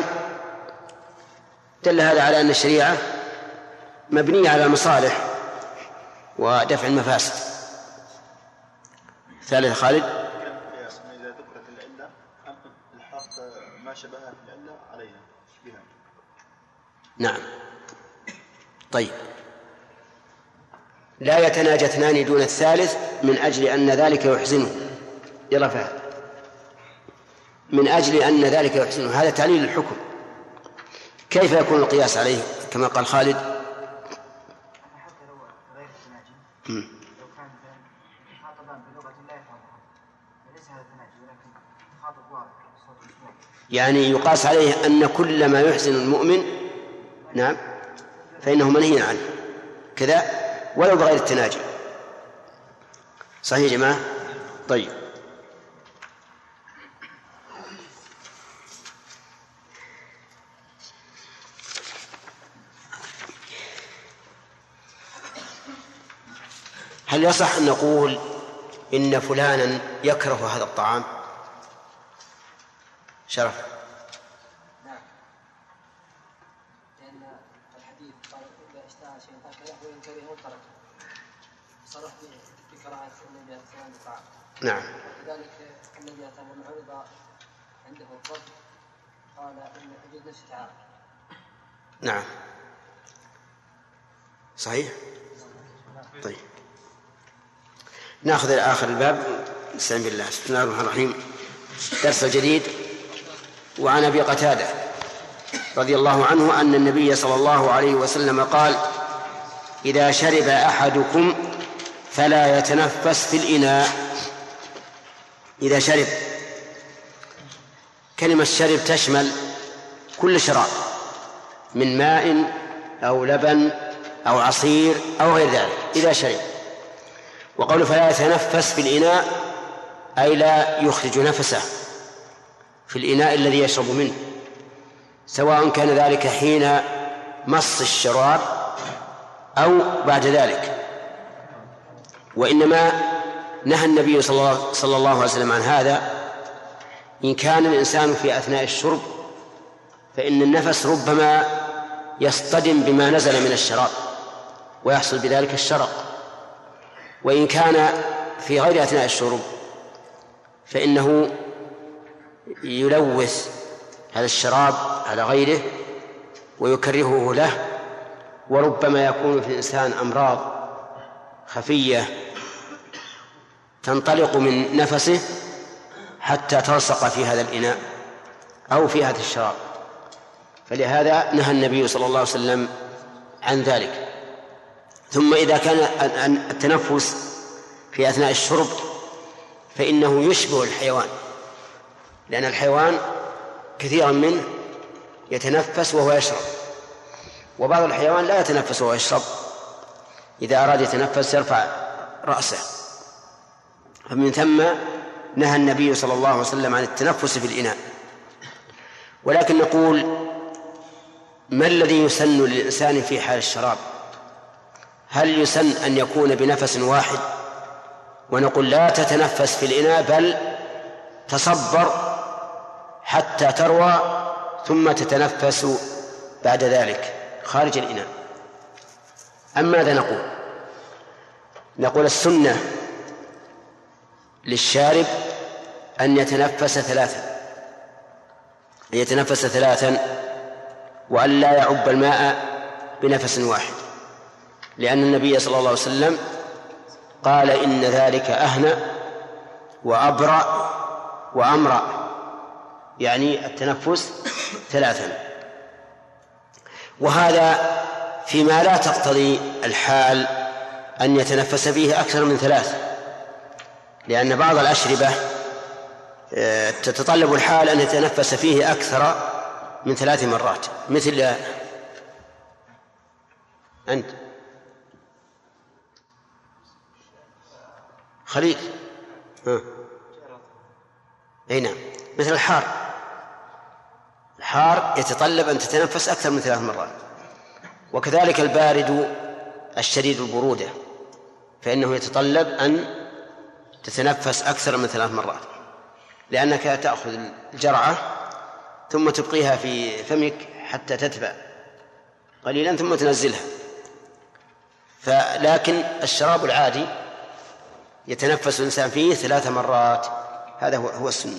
B: دل هذا على أن الشريعة مبنية على المصالح ودفع المفاسد. ثالث خالد.
E: إذا ذكرت العلة الحق ما شبهها في العلة عليها بها.
B: نعم. طيب، لا يتناجى اثنان دون الثالث من أجل أن ذلك يحزنه. يلا فهد. من أجل أن ذلك يحزنه، هذا تعليل الحكم. كيف يكون القياس عليه كما قال خالد؟
F: حتى لو غير التناجي، لو كان خاطبا بلغة لا يفهمها فليس هذا تناجي ولكن خاطب واضح صوت مسموع.
B: يعني يقاس عليه أن كل ما يحزن المؤمن نعم فإنه منهي عنه كذا ولو بغير التناجي. صحيح يا جماعة؟ طيب، هل يصح أن نقول إن فلانا يكره هذا الطعام؟ شرف.
I: نعم، لأن الحديث قال إذا اشتهى شيء فاكله وإن كرهه تركه، صرح بكراهة النبي عليه الصلاة والسلام.
B: نعم.
I: وكذلك النبي عليه الصلاة والسلام لما عرض عنده الطب قال إن أجد نفسي تعالى.
B: نعم صحيح. طيب، نأخذ آخر الباب. نستعين بالله. بسم الله الرحمن الرحيم. درس جديد. وعن أبي قتادة رضي الله عنه أن النبي صلى الله عليه وسلم قال: إذا شرب أحدكم فلا يتنفس في الإناء. إذا شرب، كلمة شرب تشمل كل شراب من ماء أو لبن أو عصير أو غير ذلك. إذا شرب، وقوله فلا يتنفس في الإناء أي لا يخرج نفسه في الإناء الذي يشرب منه، سواء كان ذلك حين مص الشراب أو بعد ذلك. وإنما نهى النبي صلى الله عليه وسلم عن هذا إن كان الإنسان في أثناء الشرب، فإن النفس ربما يصطدم بما نزل من الشراب ويحصل بذلك الشرق وإن كان في غير أثناء الشرب فإنه يلوث هذا الشراب على غيره ويكرهه له، وربما يكون في الإنسان أمراض خفية تنطلق من نفسه حتى تلصق في هذا الإناء أو في هذا الشراب، فلهذا نهى النبي صلى الله عليه وسلم عن ذلك. ثم إذا كان التنفس في أثناء الشرب فإنه يشبه الحيوان، لأن الحيوان كثيرا منه يتنفس وهو يشرب، وبعض الحيوان لا يتنفس وهو يشرب، إذا أراد يتنفس يرفع رأسه. فمن ثم نهى النبي صلى الله عليه وسلم عن التنفس في الإناء. ولكن نقول ما الذي يسن للإنسان في حال الشراب؟ هل يسن أن يكون بنفس واحد ونقول لا تتنفس في الإناء بل تصبر حتى تروى ثم تتنفس بعد ذلك خارج الإناء؟ أم ماذا نقول؟ نقول السنة للشارب أن يتنفس ثلاثا وأن لا يعب الماء بنفس واحد، لأن النبي صلى الله عليه وسلم قال إن ذلك أهنأ وأبرأ وأمرأ، يعني التنفس 3. وهذا فيما لا تقتضي الحال أن يتنفس فيه أكثر من 3، لأن بعض الأشربة تتطلب الحال أن يتنفس فيه أكثر من 3 مرات، مثل أنت خليل أي نعم، مثل الحار يتطلب أن تتنفس أكثر من 3 مرات، وكذلك البارد الشديد البرودة فإنه يتطلب أن تتنفس أكثر من 3 مرات، لأنك تأخذ الجرعة ثم تبقيها في فمك حتى تتبع قليلا ثم تنزلها. لكن الشراب العادي يتنفس الإنسان فيه 3 مرات، هذا هو السنة.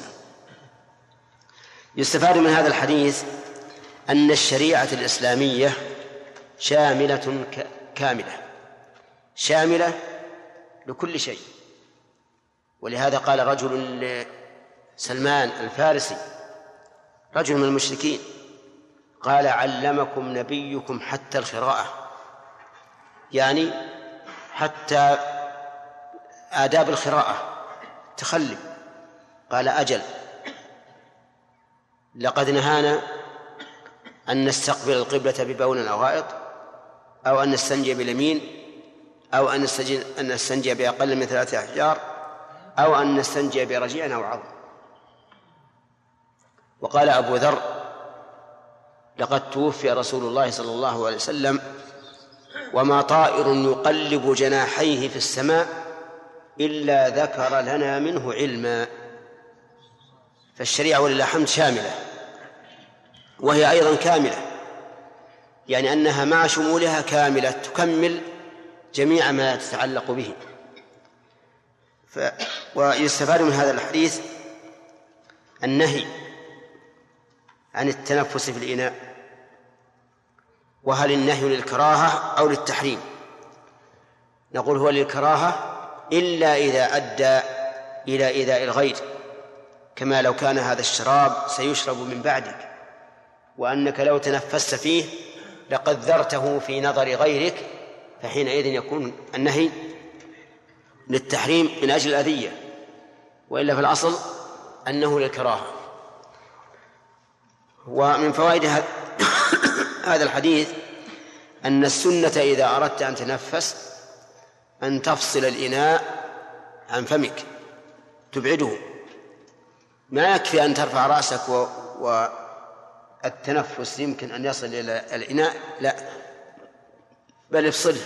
B: يستفاد من هذا الحديث أن الشريعة الإسلامية شاملة كاملة، شاملة لكل شيء. ولهذا قال رجل لسلمان الفارسي، رجل من المشركين، قال علمكم نبيكم حتى القراءة، يعني حتى آداب القراءة تخلي. قال أجل، لقد نهانا أن نستقبل القبلة ببول أو غائط، أو أن نستنجي باليمين، أو أن نستنجي بأقل من 3 أحجار، أو أن نستنجي برجيع أو عظم. وقال أبو ذر لقد توفي رسول الله صلى الله عليه وسلم وما طائر يقلب جناحيه في السماء إلا ذكر لنا منه علما. فالشريعة ولله الحمد شاملة، وهي أيضا كاملة، يعني أنها مع شمولها كاملة تكمل جميع ما تتعلق به. ويستفاد من هذا الحديث النهي عن التنفس في الإناء. وهل النهي للكراهة أو للتحريم؟ نقول هو للكراهة إلا إذا أدى إلى إيذاء الغير، كما لو كان هذا الشراب سيشرب من بعدك وأنك لو تنفست فيه لقذرته في نظر غيرك، فحينئذ يكون النهي للتحريم من أجل الأذية، وإلا في الأصل أنه للكراهة. ومن فوائد هذا الحديث أن السنة إذا أردت أن تنفس أن تفصل الإناء عن فمك، تبعده. ما يكفي أن ترفع رأسك والتنفس يمكن أن يصل إلى الإناء، لا، بل افصله.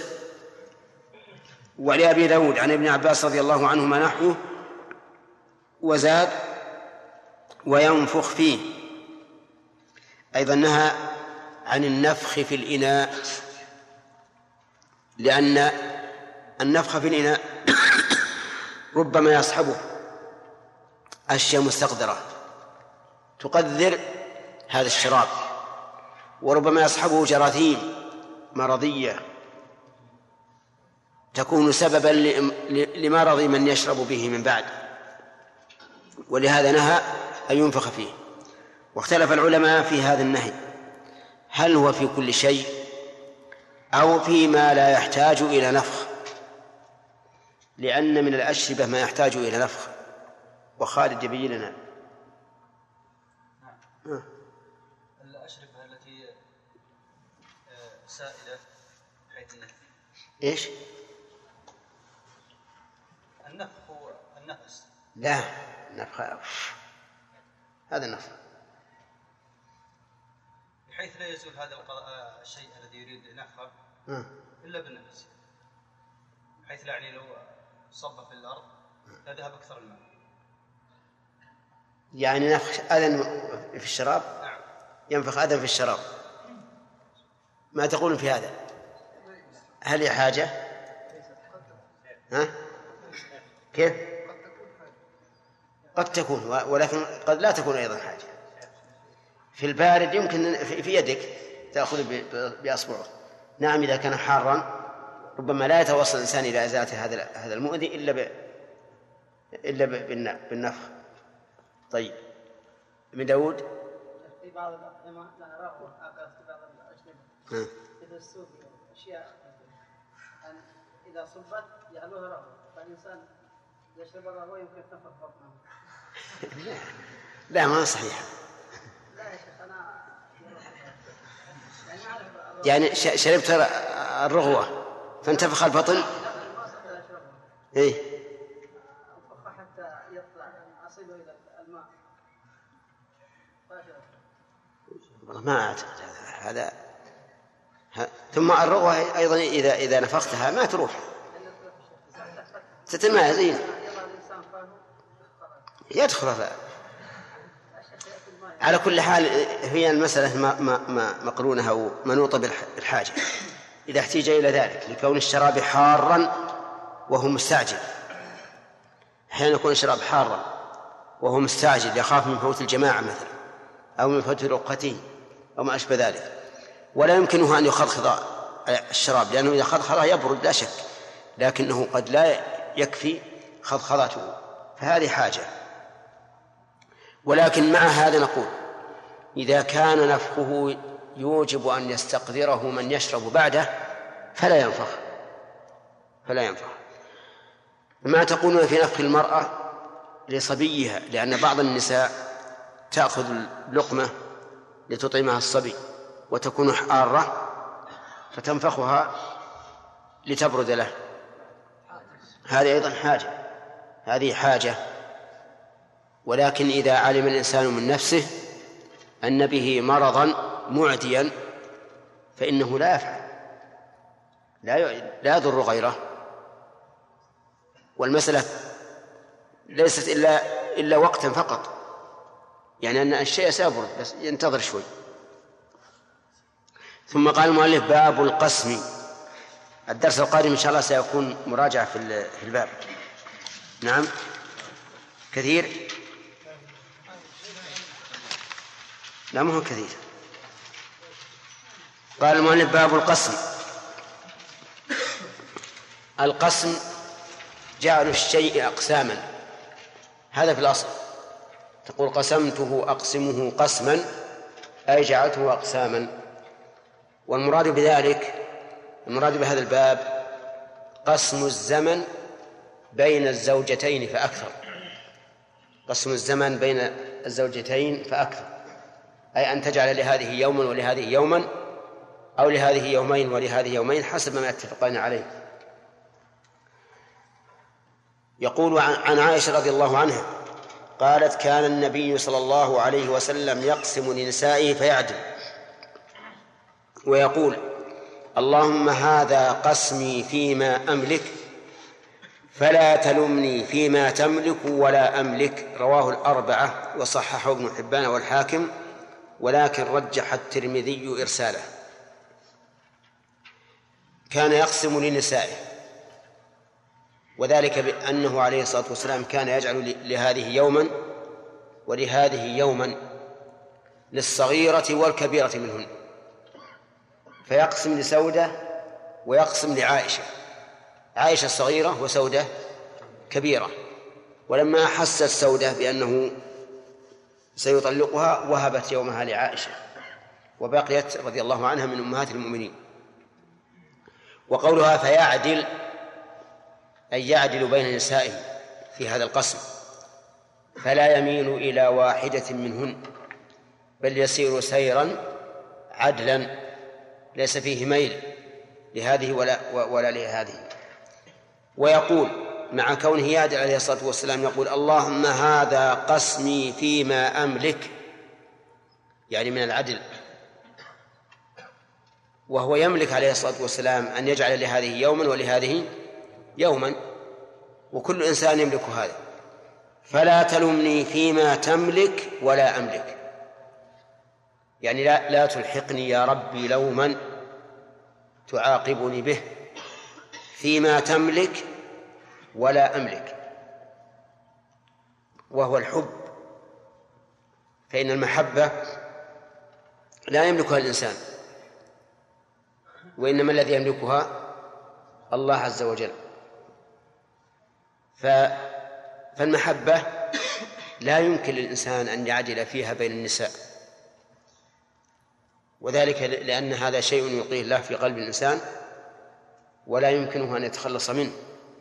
B: ولأبي داود عن ابن عباس رضي الله عنهما نحوه وزاد وينفخ فيه، أيضا نهى عن النفخ في الإناء، لأن النفخ في الإناء ربما يصحبه أشياء مستقدرة تقدر هذا الشراب، وربما يصحبه جراثيم مرضية تكون سببا لمرض من يشرب به من بعد، ولهذا نهى أن ينفخ فيه. واختلف العلماء في هذا النهي، هل هو في كل شيء أو فيما لا يحتاج إلى نفخ، لأن من الأشربة ما يحتاج إلى نفخ. وخالد يبين لنا.
J: الأشربة التي سائلة حيث
B: إيش؟
J: النفخ هو النفس.
B: لا، النفخ هذا النفخ
J: بحيث لا يزول هذا الشيء الذي يريد نفخه إلا بالنفس، بحيث لا يعني لو صب في الأرض لذهب أكثر الماء.
B: يعني نفخ أذن في الشراب؟
J: نعم.
B: ينفخ أذن في الشراب. ما تقولون في هذا؟ هل هي حاجة؟ ها؟ كيف؟ قد تكون، ولكن قد لا تكون أيضا حاجة. في البارد يمكن في يدك تأخذ بأصبعه. نعم، إذا كان حارا ربما لا يتوصل الإنسان إلى إزالة هذا المؤذي إلا بالنفخ. طيب، ابن داود.
G: في بعض الأطعمة لا رغبة في بعض الأشربة إذا السوق أشياء إذا صبت يعلوها رغبة، فالإنسان يشرب الرغبة يمكن تنفخ بطنه.
B: لا، ما صحيح.
G: لا يا شيخ، أنا
B: يعني شربت الرغوة فانتفخ البطن. إيه؟
G: حتى يطلع أصيله إلى الماء.
B: والله ما أعتقد هذا. ثم الرغوة أيضا إذا نفختها ما تروح، تتمازين يدخل. على كل حال هي المسألة مقرونة أو منوطة بالحاجة إذا احتاج إلى ذلك، لكون الشراب حارا وهو مستعجل. أحيانا يكون الشراب حارا وهو مستعجل، يخاف من فوت الجماعة مثلا أو من فوت رقته أو ما أشبه ذلك، ولا يمكنه أن يخضخض الشراب، لأنه إذا خضخضه يبرد لا شك، لكنه قد لا يكفي خضخضته، فهذه حاجة. ولكن مع هذا نقول إذا كان نفخه يوجب أن يستقدره من يشرب بعده فلا ينفخ. ما تقولون في نفخ المرأة لصبيها؟ لأن بعض النساء تأخذ اللقمة لتطعمها الصبي وتكون حارة فتنفخها لتبرد له، هذه أيضا حاجة. ولكن إذا علم الإنسان من نفسه أن به مرضا معديا فإنه لا يفعل، لا يضر غيره. والمسألة ليست إلا وقتا فقط، يعني أن الشيء سيبرد بس ينتظر شوي. ثم قال المؤلف: باب القسم. الدرس القادم إن شاء الله سيكون مراجعة في الباب. نعم، كثير. لا، مو كثير. قال المؤلف: باب القسم. القسم جعل الشيء أقساما، هذا في الأصل. تقول قسمته أقسمه قسما، أي جعلته أقساما. والمراد بهذا الباب قسم الزمن بين الزوجتين فأكثر. قسم الزمن بين الزوجتين فأكثر، أي أن تجعل لهذه يوما ولهذه يوما، أو لهذه يومين ولهذه يومين حسب ما يتفقان عليه. يقول عن عائشة رضي الله عنها قالت: كان النبي صلى الله عليه وسلم يقسم لنسائه فيعدل ويقول: اللهم هذا قسمي فيما أملك فلا تلمني فيما تملك ولا أملك. رواه الأربعة وصححه ابن حبان والحاكم، ولكن رجح الترمذي إرساله. كان يقسم لنسائه، وذلك بأنه عليه الصلاة والسلام كان يجعل لهذه يوما ولهذه يوما، للصغيرة والكبيرة منهن، فيقسم لسودة ويقسم لعائشة، عائشة الصغيرة وسودة كبيرة. ولما حست سودة بأنه سيطلقها وهبت يومها لعائشة، وبقيت رضي الله عنها من أمهات المؤمنين. وقولها فيعدل أي يعدل بين نسائه في هذا القسم، فلا يميل إلى واحدة منهن بل يسير سيرا عدلا ليس فيه ميل لهذه ولا لهذه. ويقول مع كونه يعدل عليه الصلاة والسلام يقول اللهم هذا قسمي فيما أملك، يعني من العدل، وهو يملك عليه الصلاة والسلام أن يجعل لهذه يوما ولهذه يوما، وكل إنسان يملك هذا، فلا تلمني فيما تملك ولا أملك، يعني لا تلحقني يا ربي لوما تعاقبني به فيما تملك ولا أملك، وهو الحب، فإن المحبة لا يملكها الإنسان، وإنما الذي يملكها الله عز وجل. فالمحبة لا يمكن للإنسان أن يعدل فيها بين النساء، وذلك لأن هذا شيء يلقيه الله في قلب الإنسان ولا يمكنه أن يتخلص منه،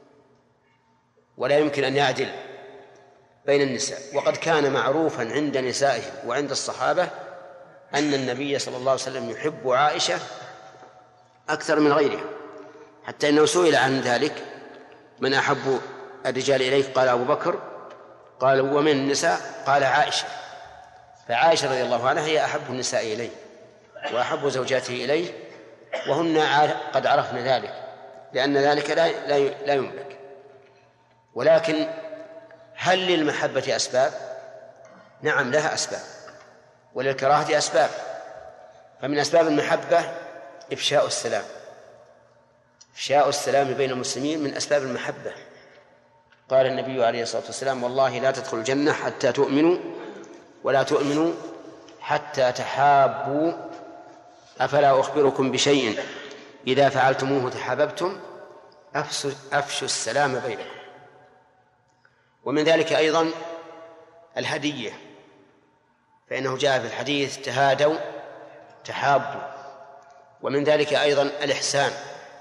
B: ولا يمكن أن يعدل بين النساء. وقد كان معروفا عند نسائه وعند الصحابة أن النبي صلى الله عليه وسلم يحب عائشة أكثر من غيرها، حتى أنه سئل عن ذلك من أحب الرجال إليه قال أبو بكر، قال ومن النساء قال عائشة، فعائشة رضي الله عنها هي أحب النساء إليه وأحب زوجاته إليه، وهن قد عرفن ذلك، لأن ذلك لا يملك. ولكن هل للمحبة أسباب؟ نعم لها أسباب، وللكراهة أسباب. فمن أسباب المحبة إفشاء السلام، إفشاء السلام بين المسلمين من أسباب المحبة. قال النبي عليه الصلاة والسلام والله لا تدخلوا الجنة حتى تؤمنوا ولا تؤمنوا حتى تحابوا، أفلا أخبركم بشيء إذا فعلتموه تحاببتم، أفشوا السلام بينكم. ومن ذلك أيضا الهدية، فإنه جاء في الحديث تهادوا تحابوا. ومن ذلك أيضا الإحسان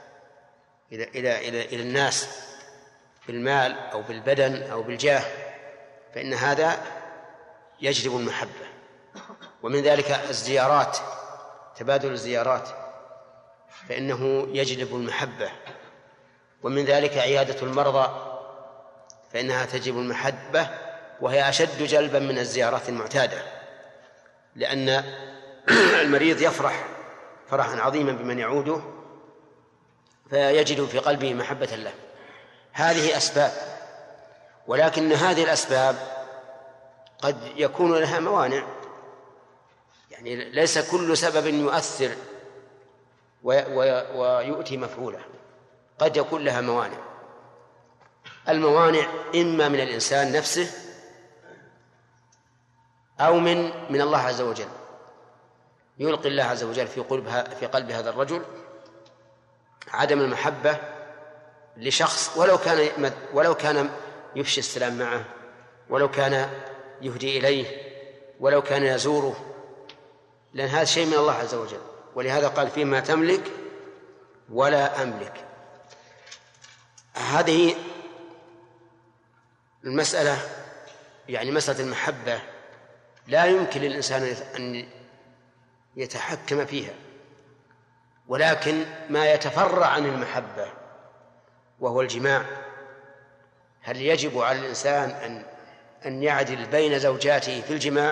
B: إلى الناس بالمال أو بالبدن أو بالجاه، فإن هذا يجلب المحبة. ومن ذلك الزيارات، تبادل الزيارات، فإنه يجلب المحبة. ومن ذلك عيادة المرضى، فإنها تجلب المحبة، وهي أشد جلبا من الزيارات المعتادة، لأن المريض يفرح فرحا عظيما بمن يعوده فيجد في قلبه محبة له. هذه أسباب، ولكن هذه الأسباب قد يكون لها موانع، يعني ليس كل سبب يؤثر ويؤتي مفعوله، قد يكون لها موانع. الموانع إما من الإنسان نفسه أو من الله عز وجل، يلقي الله عز وجل في قلب هذا الرجل عدم المحبة لشخص، ولو كان يفشي السلام معه، ولو كان يهدي إليه، ولو كان يزوره، لأن هذا شيء من الله عز وجل. ولهذا قال فيما تملك ولا أملك. هذه المسألة، يعني مسألة المحبة، لا يمكن للإنسان أن يتحكم فيها، ولكن ما يتفرع عن المحبة وهو الجماع، هل يجب على الإنسان أن يعدل بين زوجاته في الجماع؟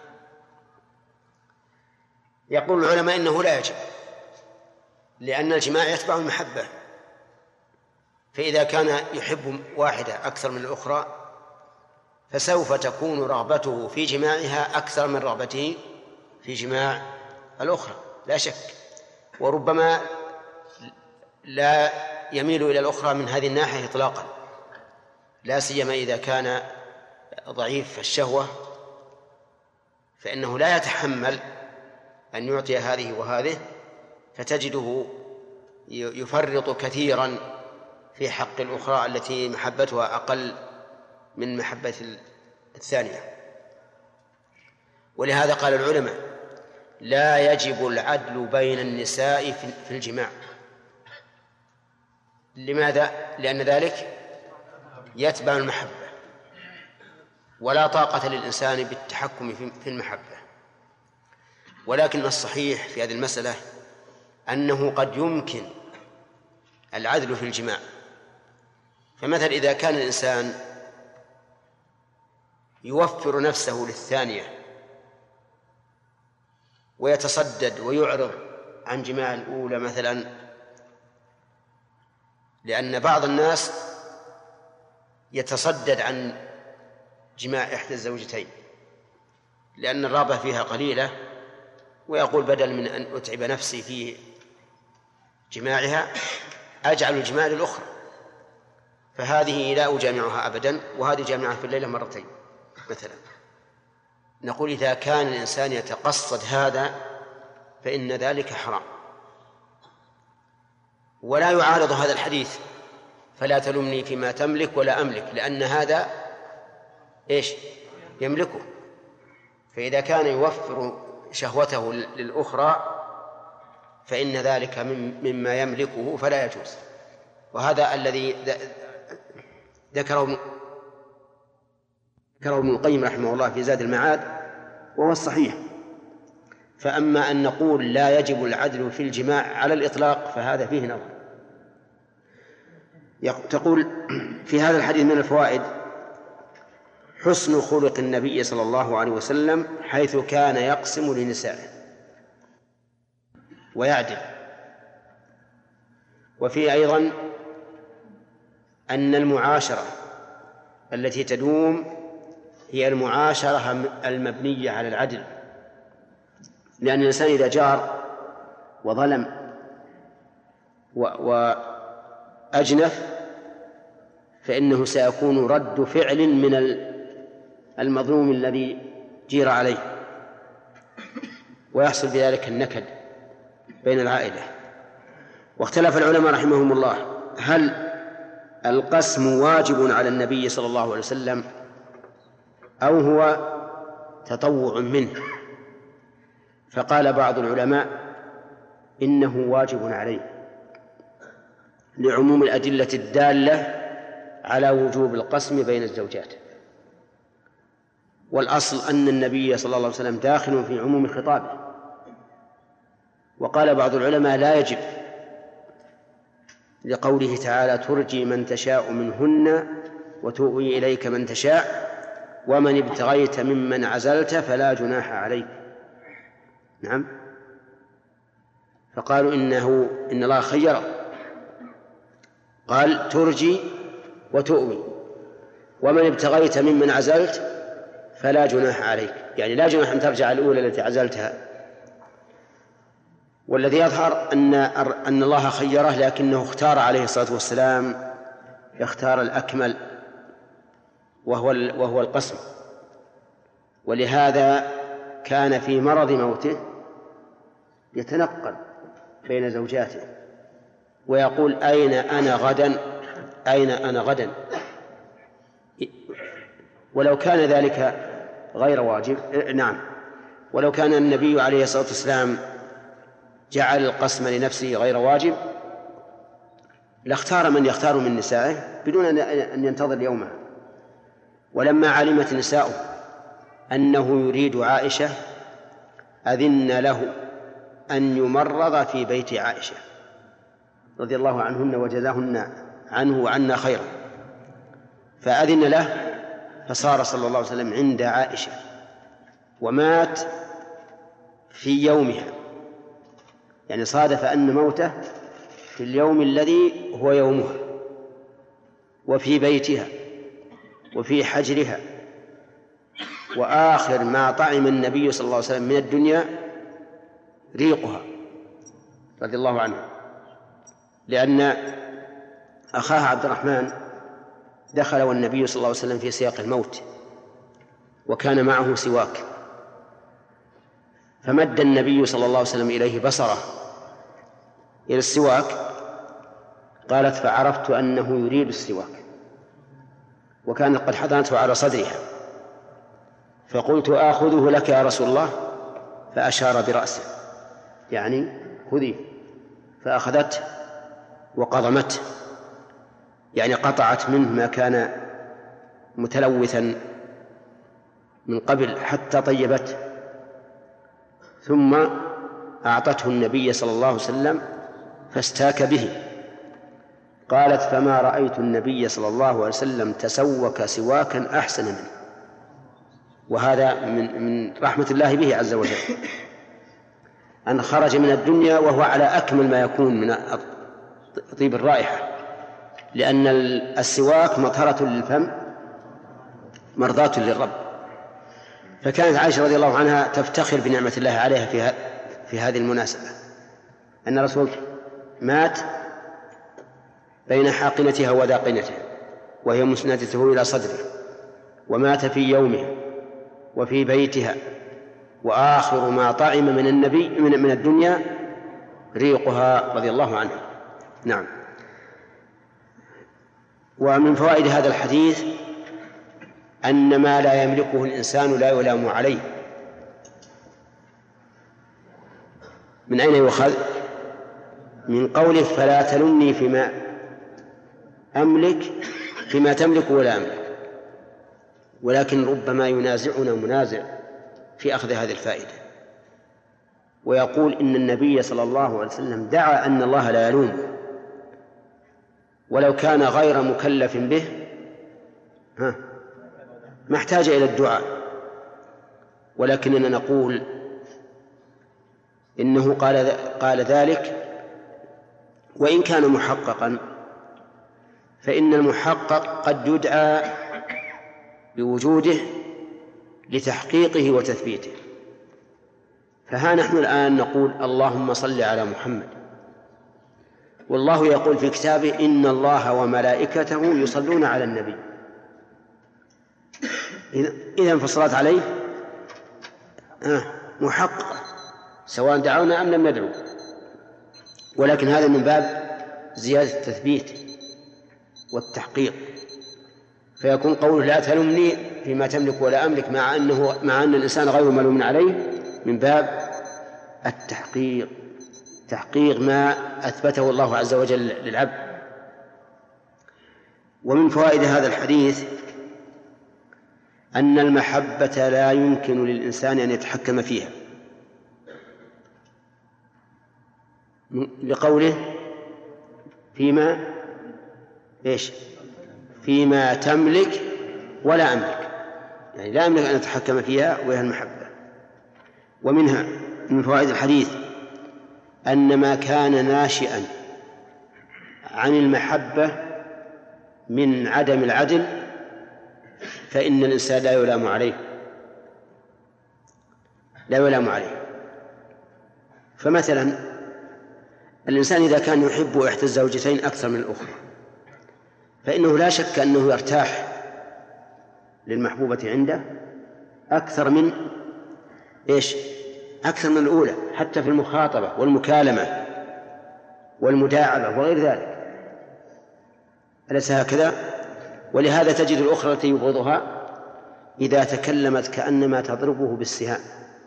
B: يقول العلماء إنه لا يجب، لأن الجماع يتبع المحبة، فإذا كان يحب واحدة أكثر من الأخرى فسوف تكون رغبته في جماعها أكثر من رغبته في جماع الأخرى لا شك، وربما لا يميل إلى الأخرى من هذه الناحية إطلاقا، لا سيما إذا كان ضعيف الشهوة، فإنه لا يتحمل أن يعطي هذه وهذه، فتجده يفرط كثيرا في حق الأخرى التي محبتها أقل من محبة الثانية. ولهذا قال العلماء: لا يجب العدل بين النساء في الجماع. لماذا؟ لأن ذلك يتبع المحبة، ولا طاقة للإنسان بالتحكم في المحبة. ولكن الصحيح في هذه المسألة أنه قد يمكن العدل في الجماع. فمثلا إذا كان الإنسان يوفر نفسه للثانية ويتصدد ويعرض عن جماع الأولى مثلا، لأن بعض الناس يتصدد عن جماع إحدى الزوجتين لأن الرغبة فيها قليلة، ويقول بدل من أن أتعب نفسي في جماعها أجعل الجماع للأخرى، فهذه لا أجامعها أبدا، وهذه جامعها في الليلة مرتين مثلا. نقول إذا كان الإنسان يتقصد هذا فإن ذلك حرام، ولا يعارض هذا الحديث: فلا تلمني فيما تملك ولا أملك، لأن هذا إيش يملكه. فإذا كان يوفر شهوته للأخرى فإن ذلك مما يملكه فلا يجوز. وهذا الذي ذكره ابن القيم رحمه الله في زاد المعاد، وهو الصحيح. فأما أن نقول لا يجب العدل في الجماع على الإطلاق فهذا فيه نظر. تقول في هذا الحديث من الفوائد حسن خلق النبي صلى الله عليه وسلم حيث كان يقسم لنسائه ويعدل. وفي أيضا أن المعاشرة التي تدوم هي المعاشرة المبنية على العدل، لأن الإنسان إذا جار وظلم وأجنف فإنه سيكون رد فعل من المظلوم الذي جير عليه، ويحصل بذلك النكد بين العائلة. واختلف العلماء رحمهم الله: هل القسم واجب على النبي صلى الله عليه وسلم أو هو تطوع منه؟ فقال بعض العلماء إنه واجب عليه لعموم الأدلة الدالة على وجوب القسم بين الزوجات، والأصل أن النبي صلى الله عليه وسلم داخل في عموم خطابه. وقال بعض العلماء لا يجب لقوله تعالى: ترجي من تشاء منهن وتؤوي إليك من تشاء ومن ابتغيت ممن عزلت فلا جناح عليك. نعم. فقالوا إن الله خيره، قال: ترجي وتؤوي، ومن ابتغيت ممن عزلت فلا جناح عليك، يعني لا جناح أن ترجع الأولى التي عزلتها. والذي يظهر أن الله خيره، لكنه اختار عليه الصلاة والسلام اختار الأكمل وهو القسم. ولهذا كان في مرض موته يتنقل بين زوجاته ويقول: أين أنا غدا، أين أنا غدا. ولو كان ذلك غير واجب، نعم، ولو كان النبي عليه الصلاة والسلام جعل القسم لنفسه غير واجب لاختار من يختار من نسائه بدون أن ينتظر يومها. ولما علمت نساؤه أنه يريد عائشة أذن له أن يمرض في بيت عائشة رضي الله عنهن وجزاهن عنه وعنا خيرا، فأذن له، فصار صلى الله عليه وسلم عند عائشة ومات في يومها، يعني صادف أن موته في اليوم الذي هو يومها، وفي بيتها وفي حجرها. وآخر ما طعم النبي صلى الله عليه وسلم من الدنيا ريقها رضي الله عنه، لأن أخاها عبد الرحمن دخل والنبي صلى الله عليه وسلم في سياق الموت وكان معه سواك، فمد النبي صلى الله عليه وسلم إليه بصره إلى السواك، قالت فعرفت أنه يريد السواك، وكانت قد حضنته على صدرها، فقلت آخذه لك يا رسول الله، فأشار برأسه يعني خذيه، فأخذته وقضمته يعني قطعت منه ما كان متلوثا من قبل حتى طيبته، ثم أعطته النبي صلى الله عليه وسلم فاستاك به. قالت فما رأيت النبي صلى الله عليه وسلم تسوك سواكا أحسن منه. وهذا من رحمة الله به عز وجل أن خرج من الدنيا وهو على أكمل ما يكون من طيب الرائحة، لأن السواك مطهرة للفم مرضاة للرب. فكانت عائشة رضي الله عنها تفتخر بنعمة الله عليها في هذه المناسبة، أن الرسول مات بين حاقنتها وذاقنتها وهي مسندته إلى صدره، ومات في يومه وفي بيتها، وآخر ما طعم من النبي من الدنيا ريقها رضي الله عنها. نعم. ومن فوائد هذا الحديث أن ما لا يملكه الإنسان لا يلام عليه. من أين يؤخذ؟ من قوله فلا تلمني فيما أملك فيما تملك ولا أملك، ولكن ربما ينازعنا منازع في أخذ هذه الفائدة ويقول إن النبي صلى الله عليه وسلم دعا أن الله لا يلومه، ولو كان غير مكلف به ما احتاج إلى الدعاء، ولكننا نقول إنه قال ذلك وإن كان محققا، فإن المحقق قد يدعى بوجوده لتحقيقه وتثبيته. فها نحن الآن نقول اللهم صل على محمد، والله يقول في كتابه إن الله وملائكته يصلون على النبي. إذن فالصلاة عليه محققة سواء دعونا أم لم ندعو، ولكن هذا من باب زيادة التثبيت والتحقيق، فيكون قوله لا تلمني فيما تملك ولا أملك مع أن الإنسان غير ملوم عليه من باب التحقيق، تحقيق ما أثبته الله عز وجل للعبد. ومن فوائد هذا الحديث أن المحبة لا يمكن للإنسان أن يتحكم فيها، لقوله فيما تملك ولا أملك، يعني لا أملك أن أتحكم فيها وهي المحبة. ومنها من فوائد الحديث أن ما كان ناشئا عن المحبة من عدم العدل فإن الإنسان لا يلام عليه. فمثلا الإنسان إذا كان يحب إحدى الزوجتين أكثر من الأخرى فإنه لا شك أنه يرتاح للمحبوبة عنده أكثر من الأولى، حتى في المخاطبة والمكالمة والمداعبة وغير ذلك، أليس هكذا؟ ولهذا تجد الأخرى التي يبغضها إذا تكلمت كأنما تضربه بالسهام،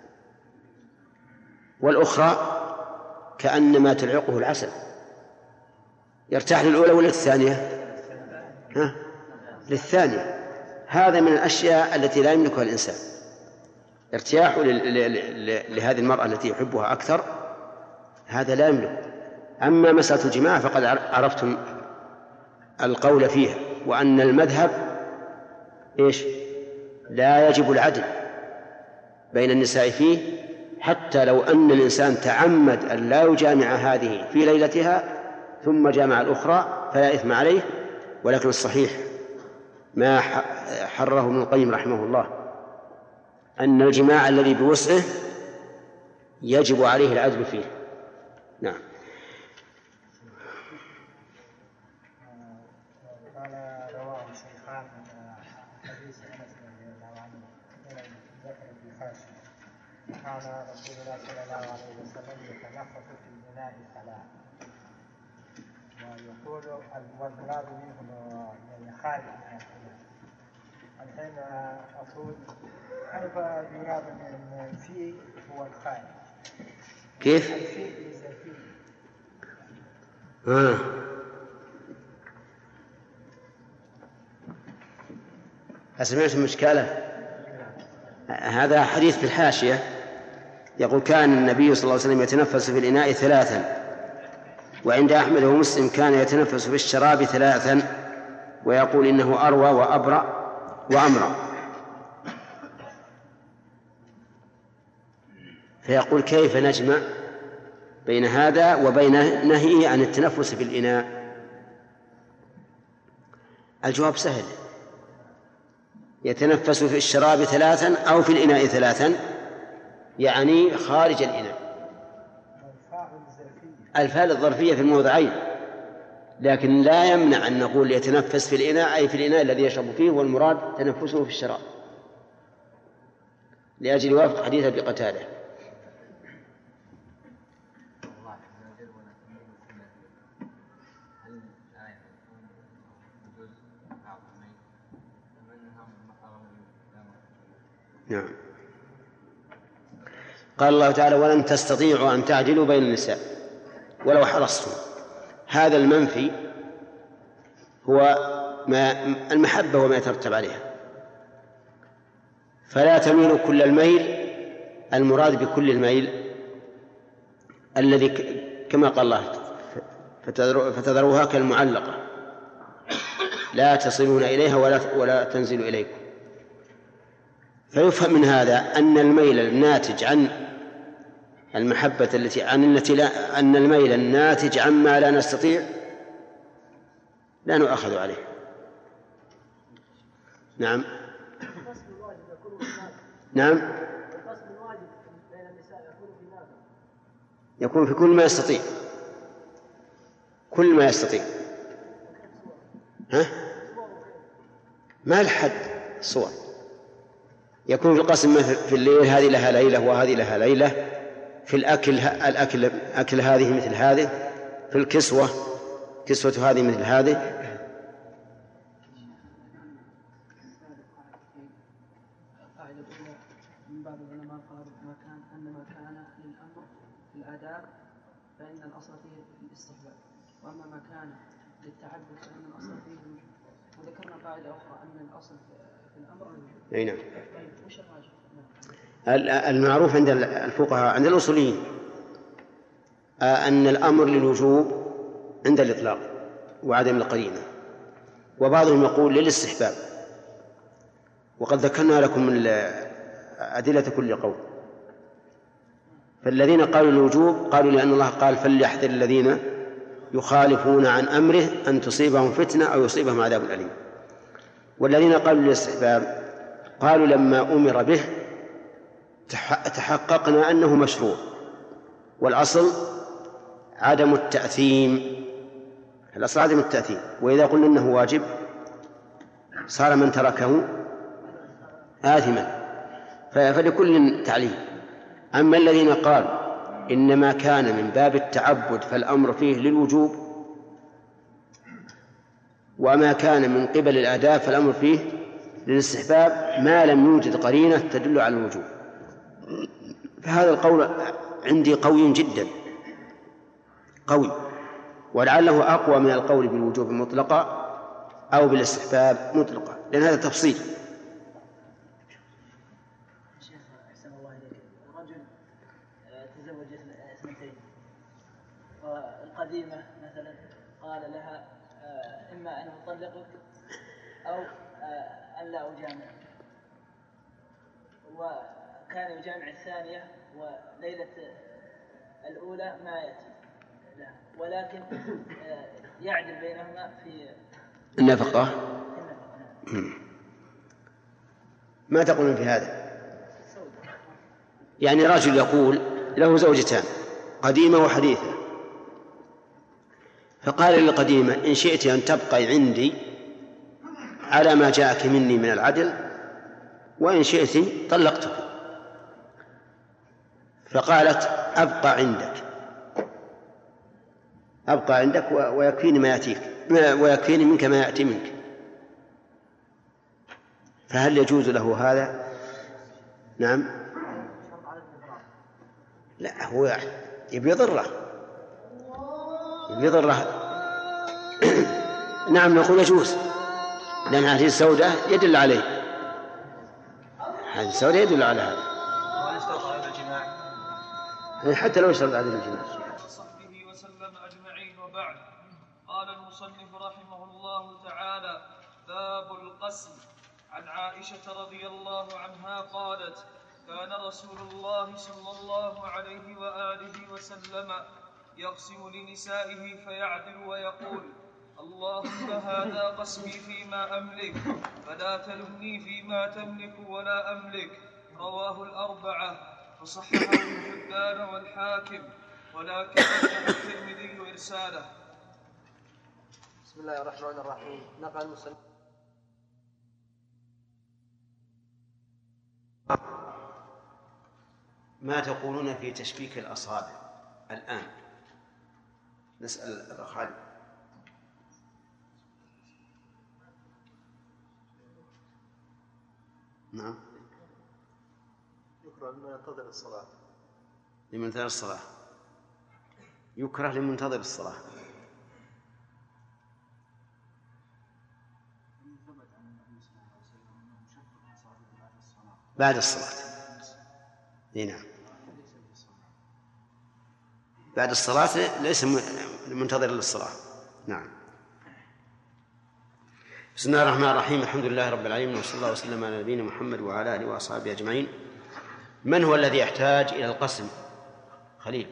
B: والأخرى كأنما تلعقه العسل. يرتاح للأولى ولا للثانية؟ للثانية. هذا من الأشياء التي لا يملكها الإنسان، ارتياح لهذه المرأة التي يحبها أكثر، هذا لا يملك. أما مسألة الجماع فقد عرفتم القول فيها، وأن المذهب لا يجب العدل بين النساء فيه، حتى لو أن الإنسان تعمد أن لا يجامع هذه في ليلتها ثم جامع الأخرى فلا إثم عليه. ولكن الصحيح ما حرره ابن القيم رحمه الله أن الجماع الذي بوسعه يجب عليه العدل فيه. نعم.
K: قال رواه كان رسول الله صلى الله عليه وسلم يتنفس في الإناء ثلاث، ويقول والمراد منه يعني خارج الإناء. الحين أقول كيف يراد من الفيء هو الخارج؟
B: كيف؟
K: الفيء إذا فيه.
B: أسمعت المشكلة؟ هذا حديث في الحاشية يقول كان النبي صلى الله عليه وسلم يتنفس في الإناء ثلاثا، وعند أحمد ومسلم كان يتنفس في الشراب ثلاثا، ويقول إنه أروى وأبرأ وأمرأ. فيقول كيف نجمع بين هذا وبين نهيه عن التنفس في الإناء؟ الجواب سهل، يتنفس في الشراب ثلاثا أو في الإناء ثلاثا، يعني خارج الإناء. الفاء الظرفية في الموضعين، لكن لا يمنع أن نقول يتنفس في الإناء أي في الإناء الذي يشرب فيه، والمراد تنفسه في الشراب، لأجل يوافق حديث أبي قتادة. نعم. قال الله تعالى ولن تستطيعوا أن تعدلوا بين النساء ولو حرصتم. هذا المنفي هو ما المحبة وما يترتب عليها، فلا تميلوا كل الميل، المراد بكل الميل الذي كما قال الله فتذروها كالمعلقة لا تصلون إليها ولا تنزل إليكم. فيفهم من هذا أن الميل الناتج عن المحبة أن الميل الناتج عما لا نستطيع لا نؤخذ عليه. نعم. نعم. يكون في كل ما يستطيع، كل ما يستطيع. ما الحد صور. يكون في القسم في الليل هذه لها ليلة وهذه لها ليلة، في الأكل هذه مثل هذه، في الكسوة كسوة هذه مثل هذه.
C: من بعض العلماء قالوا ما كان للأمر في الآداب فإن الأصل فيه الاستحباب، وأما ما كان للتعبد فإن الأصل فيه الوجوب. وذكرنا قاعدة أخرى أن الأصل في الأمر الوجوب.
B: أي نعم. المعروف عند الفقهاء عند الأصوليين أن الأمر للوجوب عند الإطلاق وعدم القرينة، وبعضهم يقول للاستحباب، وقد ذكرنا لكم من أدلة كل قول. فالذين قالوا الوجوب قالوا لأن الله قال فليحذر الذين يخالفون عن أمره أن تصيبهم فتنة أو يصيبهم عذاب أليم. والذين قالوا للاستحباب قالوا لما أمر به تحققنا أنه مشروع، والأصل عدم التأثيم، الأصل عدم التأثيم، وإذا قلنا أنه واجب صار من تركه آثما، فلكل تعليم. أما الذين قالوا إنما كان من باب التعبد فالأمر فيه للوجوب، وما كان من قبل الآداب فالأمر فيه للاستحباب ما لم يوجد قرينة تدل على الوجوب، فهذا القول عندي قوي جدا، قوي، ولعله أقوى من القول بالوجوب مطلقا أو بالاستحباب مطلقا، لأن هذا تفصيل.
G: والقديمة مثلا قال لها إما أن أطلقك أو أن لا أجامعك، وكان يجامع الثانية وليلة الأولى ما يأتي لها، ولكن يعدل بينهما في
B: النفقة. ما تقولون في هذا؟ يعني رجل يقول له زوجتان قديمة وحديثة، فقال للقديمة إن شئت أن تبقي عندي على ما جاءك مني من العدل، وإن شئت طلقتك. فقالت أبقى عندك ويكفيني ما يأتيك ويكفيني منك ما يأتي منك. فهل يجوز له هذا؟ نعم. لا، هو يبي يضره. نعم، نقول يجوز، لأن هذه السوداء يدل عليه، هذه السوداء يدل على هذا.
J: وهل اشترط على الجماع؟
B: حتى لو اشترط على الجماع.
L: وصحبه وسلم أجمعين. وبعد، قال المصنف رحمه الله تعالى: باب القسم. عن عائشة رضي الله عنها قالت: كان رسول الله صلى الله عليه وآله وسلم يقسم لنسائه فيعدل ويقول: اللهم هذا قسمي فيما أملك فلا تلمني فيما تملك ولا أملك. رواه الأربعة وصححه ابن حبان والحاكم، ولكن رجح الترمذي إرساله.
I: بسم الله الرحمن الرحيم. نقل المصنف
B: ما تقولون في تشبيك الأصابع الآن؟ نسأل الأخ علي. نعم.
E: يكره لمن ينتظر الصلاة.
B: لمنتظر الصلاة. يكره لمنتظر الصلاة. بعد الصلاة. نعم، بعد الصلاة ليس منتظر للصلاة. نعم. بسم الله الرحمن الرحيم. الحمد لله رب العالمين، وصلى الله وسلم على نبينا محمد وعلى آله وأصحابه أجمعين. من هو الذي يحتاج إلى القسم؟ خليل.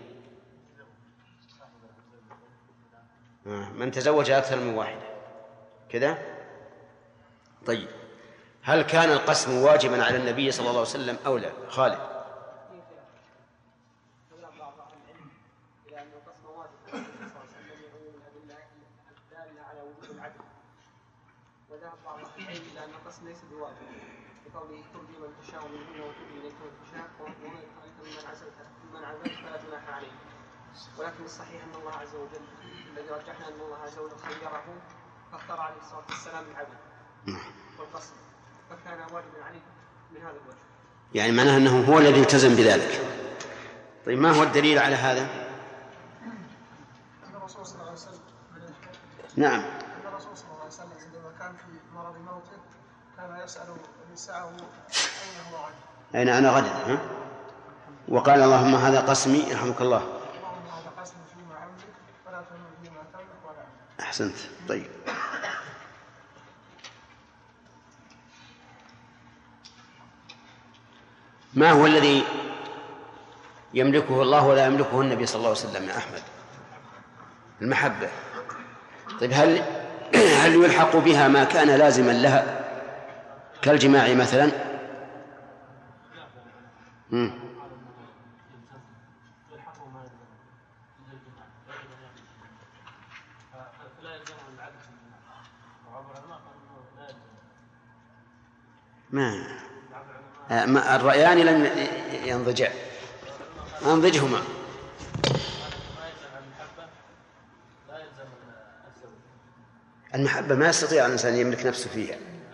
B: من تزوج أكثر من واحدة كذا. طيب، هل كان القسم واجبا على النبي صلى الله عليه وسلم أو لا؟ خالد.
I: ليس بواجب، بقوله: ترجي من تشاء منهن وتؤوي اليك من تشاء ومن من عزلت فلا جناح عليه. ولكن الصحيح ان الله عز وجل الذي رجحنا ان الله عز وجل خيره فاختار عليه الصلاه والسلام العدل والقسم، فكان واجبا عليه من هذا الوجه.
B: يعني معناه انه هو الذي التزم بذلك. طيب، ما هو الدليل على هذا؟
M: الرسول صلى الله عليه وسلم.
B: نعم.
M: الرسول صلى الله عليه وسلم عندما كان في مرض موته كان يسأل نساءه
B: أين أنا غدا، وقال: اللهم هذا قسمي يرحمك الله.
M: اللهم هذا قسمي فيما أملك فلا تملك فيما تملك ولا أملك.
B: أحسنت. طيب، ما هو الذي يملكه الله ولا يملكه النبي صلى الله عليه وسلم يا أحمد؟ المحبة. طيب، هل يلحق بها ما كان لازما لها كالجماع مثلا؟ ما الرأيان لم ينضجع، أنضجهما. المحبة ما يستطيع الإنسان يملك نفسه فيها.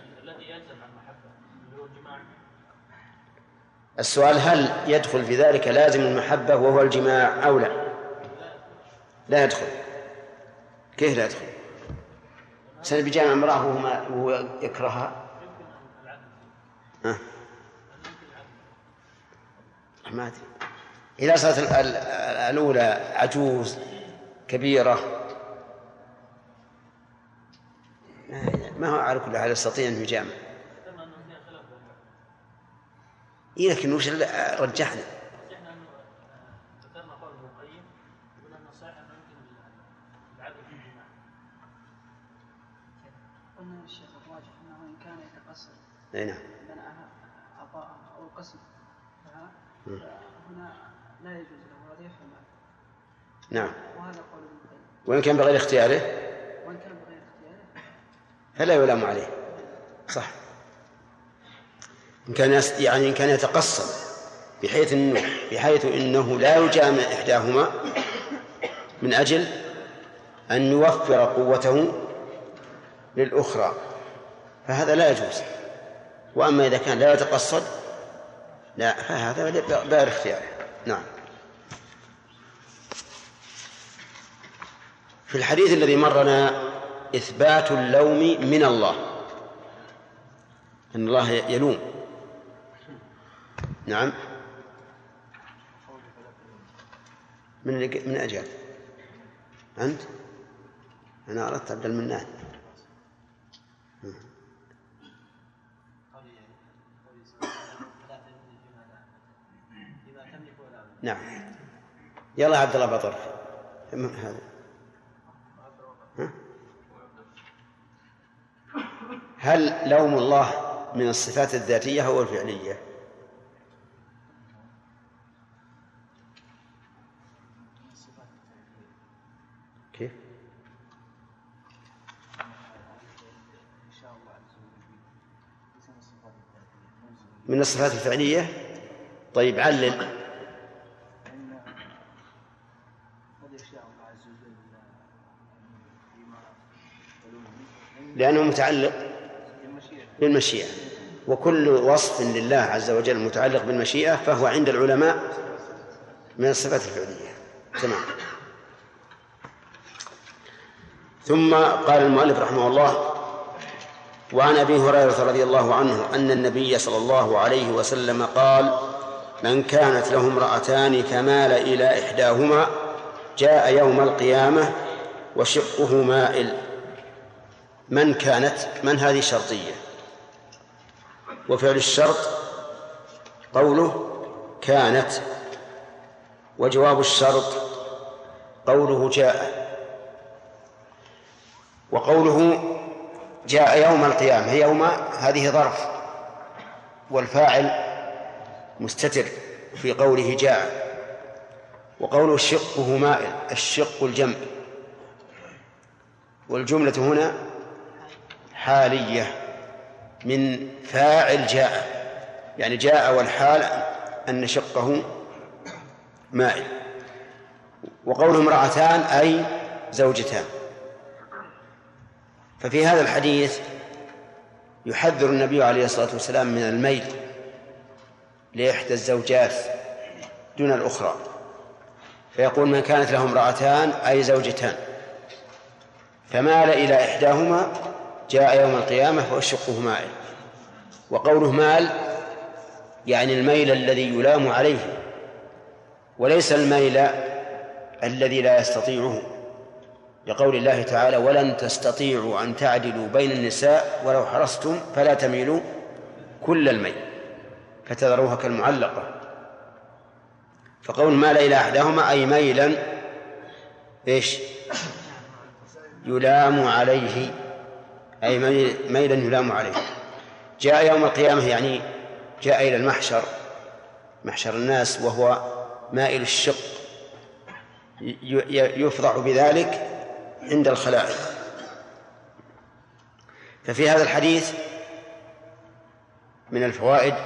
B: السؤال: هل يدخل في ذلك لازم المحبة وهو الجماع أو لا؟ لا يدخل. كيف لا يدخل؟ سنة بجامع امرأة وهو يكرهها. ما أدري. إذا صارت الأولى عجوز كبيرة ما هو على كل حال يستطيع أن يجامع. لكن وش رجحنا؟
C: قلنا الشيخ الراجح أنه إن كان يتقصر منعها عطاءها أو القسم فهنا لا يجوز له، هذا يفهم.
B: نعم.
C: وهذا قول ابن القيم.
B: وإن كان بغير اختياره فلا يلام عليه. صح. إن كان يتقصر بحيث إنه لا يجامع إحداهما من أجل أن يوفر قوته للأخرى، فهذا لا يجوز. وأما إذا كان لا يتقصد لا، فهذا غير اختياره. نعم. في الحديث الذي مرنا إثبات اللوم من الله، أن الله يلوم. نعم. من أجل أنت؟ أنا أردت عبد المنان. نعم. يلا عبد الله بطر هذا. هل لوم الله من الصفات الذاتية أو الفعلية؟ كيف؟ من الصفات الفعلية. طيب علل. لأنه متعلق بالمشيئة، وكل وصف لله عز وجل متعلق بالمشيئة فهو عند العلماء من الصفات الفعلية. تمام. ثم قال المؤلف رحمه الله: وعن أبي هريرة رضي الله عنه أن النبي صلى الله عليه وسلم قال: من كانت له امرأتان فمال إلى إحداهما جاء يوم القيامة وشقه مائل. من كانت، من هذه شرطية، وفعل الشرط قوله كانت، وجواب الشرط قوله جاء. وقوله جاء يوم القيامة، يوم هذه ظرف، والفاعل مستتر في قوله جاء. وقوله شقه مائل، الشق الجمع، والجملة هنا حالية من فاعل جاء، يعني جاء والحال أن شقه مائل. وقوله امرأتان أي زوجتان. ففي هذا الحديث يحذر النبي عليه الصلاة والسلام من الميل لإحدى الزوجات دون الأخرى، فيقول: من كانت له امرأتان أي زوجتان فمال إلى إحداهما جاء يوم القيامة فشقه مائل. وقوله مال يعني الميل الذي يلام عليه، وليس الميل الذي لا يستطيعه، لقول الله تعالى: ولن تستطيعوا أن تعدلوا بين النساء ولو حرصتم فلا تميلوا كل الميل فتذروها كالمعلقة. فقول مال إلى أحدهما أي ميلا إيش؟ يلام عليه، أي ميلا يلام عليه. جاء يوم القيامة يعني جاء إلى المحشر، محشر الناس، وهو مائل الشق، يفضح بذلك عند الخلائق. ففي هذا الحديث من الفوائد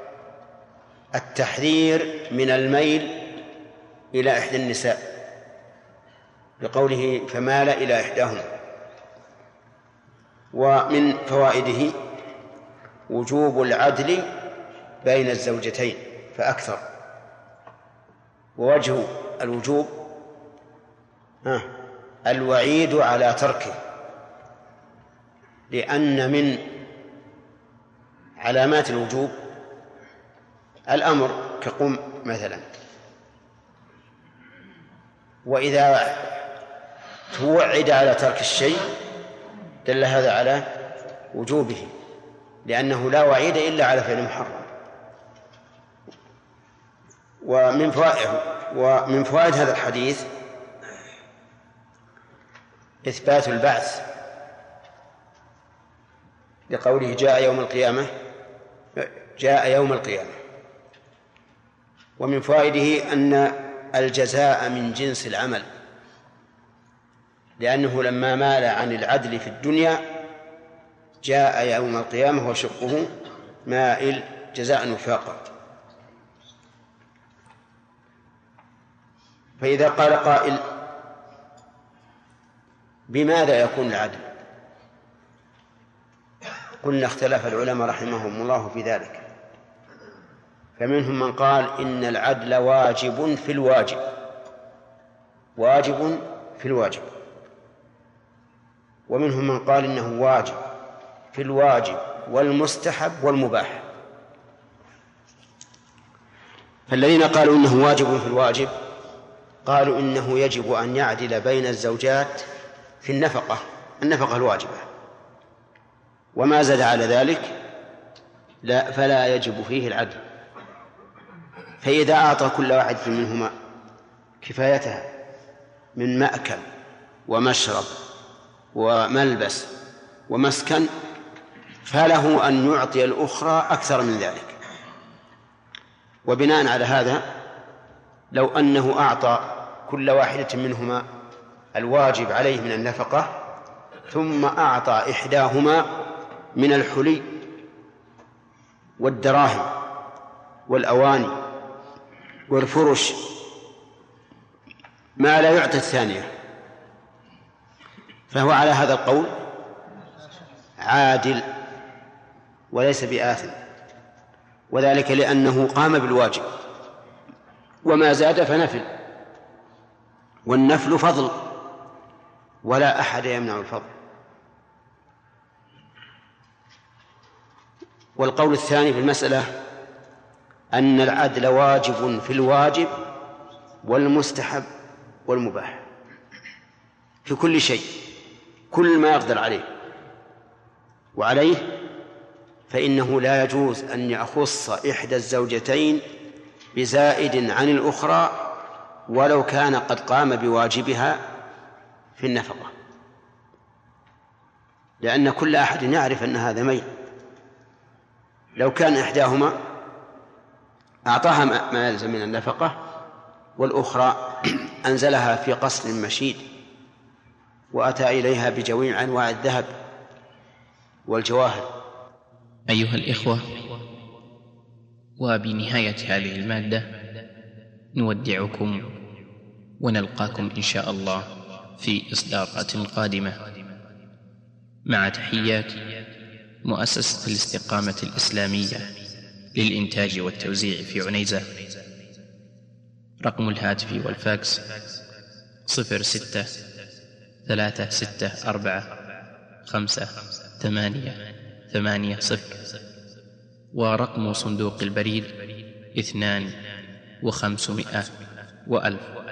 B: التحذير من الميل إلى إحدى النساء بقوله فمال إلى إحداهما. ومن فوائده وجوب العدل بين الزوجتين فأكثر. ووجه الوجوب الوعيد على تركه، لأن من علامات الوجوب الأمر كقم مثلا، وإذا توعد على ترك الشيء دل هذا على وجوبه، لأنه لا وعيد إلا على فعل محرم. ومن فوائد هذا الحديث إثبات البعث لقوله جاء يوم القيامة، جاء يوم القيامة. ومن فوائده أن الجزاء من جنس العمل، لأنه لما مال عن العدل في الدنيا جاء يوم القيامة وشقه مائل جزاء وفاقا. فإذا قال قائل بماذا يكون العدل؟ قلنا اختلف العلماء رحمهم الله في ذلك، فمنهم من قال إن العدل واجب في الواجب، واجب في الواجب، ومنهم من قال إنه واجب في الواجب والمستحب والمباح. فالذين قالوا إنه واجب في الواجب قالوا إنه يجب أن يعدل بين الزوجات في النفقة الواجبة، وما زاد على ذلك فلا يجب فيه العدل. فإذا أعطى كل واحد منهما كفايتها من مأكل ومشرب وملبس ومسكن فله أن يعطي الأخرى أكثر من ذلك. وبناء على هذا لو أنه أعطى كل واحدة منهما الواجب عليه من النفقة ثم أعطى إحداهما من الحلي والدراهم والأواني والفرش ما لا يعطي الثانية، فهو على هذا القول عادل وليس بآثم، وذلك لأنه قام بالواجب، وما زاد فنفل، والنفل فضل ولا أحد يمنع الفضل. والقول الثاني في المسألة أن العدل واجب في الواجب والمستحب والمباح في كل شيء، كل ما يقدر عليه، وعليه فإنه لا يجوز أن يخص إحدى الزوجتين بزائد عن الأخرى ولو كان قد قام بواجبها في النفقة، لأن كل أحد يعرف أن هذا ميل. لو كان إحداهما أعطاها ما يلزم من النفقة والأخرى أنزلها في قصر مشيد وأتى إليها بجميع أنواع الذهب والجواهر.
N: أيها الإخوة، وبنهاية هذه المادة نودعكم ونلقاكم إن شاء الله في إصدارات قادمة، مع تحيات مؤسسة الاستقامة الإسلامية للإنتاج والتوزيع في عنيزة. رقم الهاتف والفاكس 06-364-5-8-8-0، ورقم صندوق البريد 2 و500 و1000.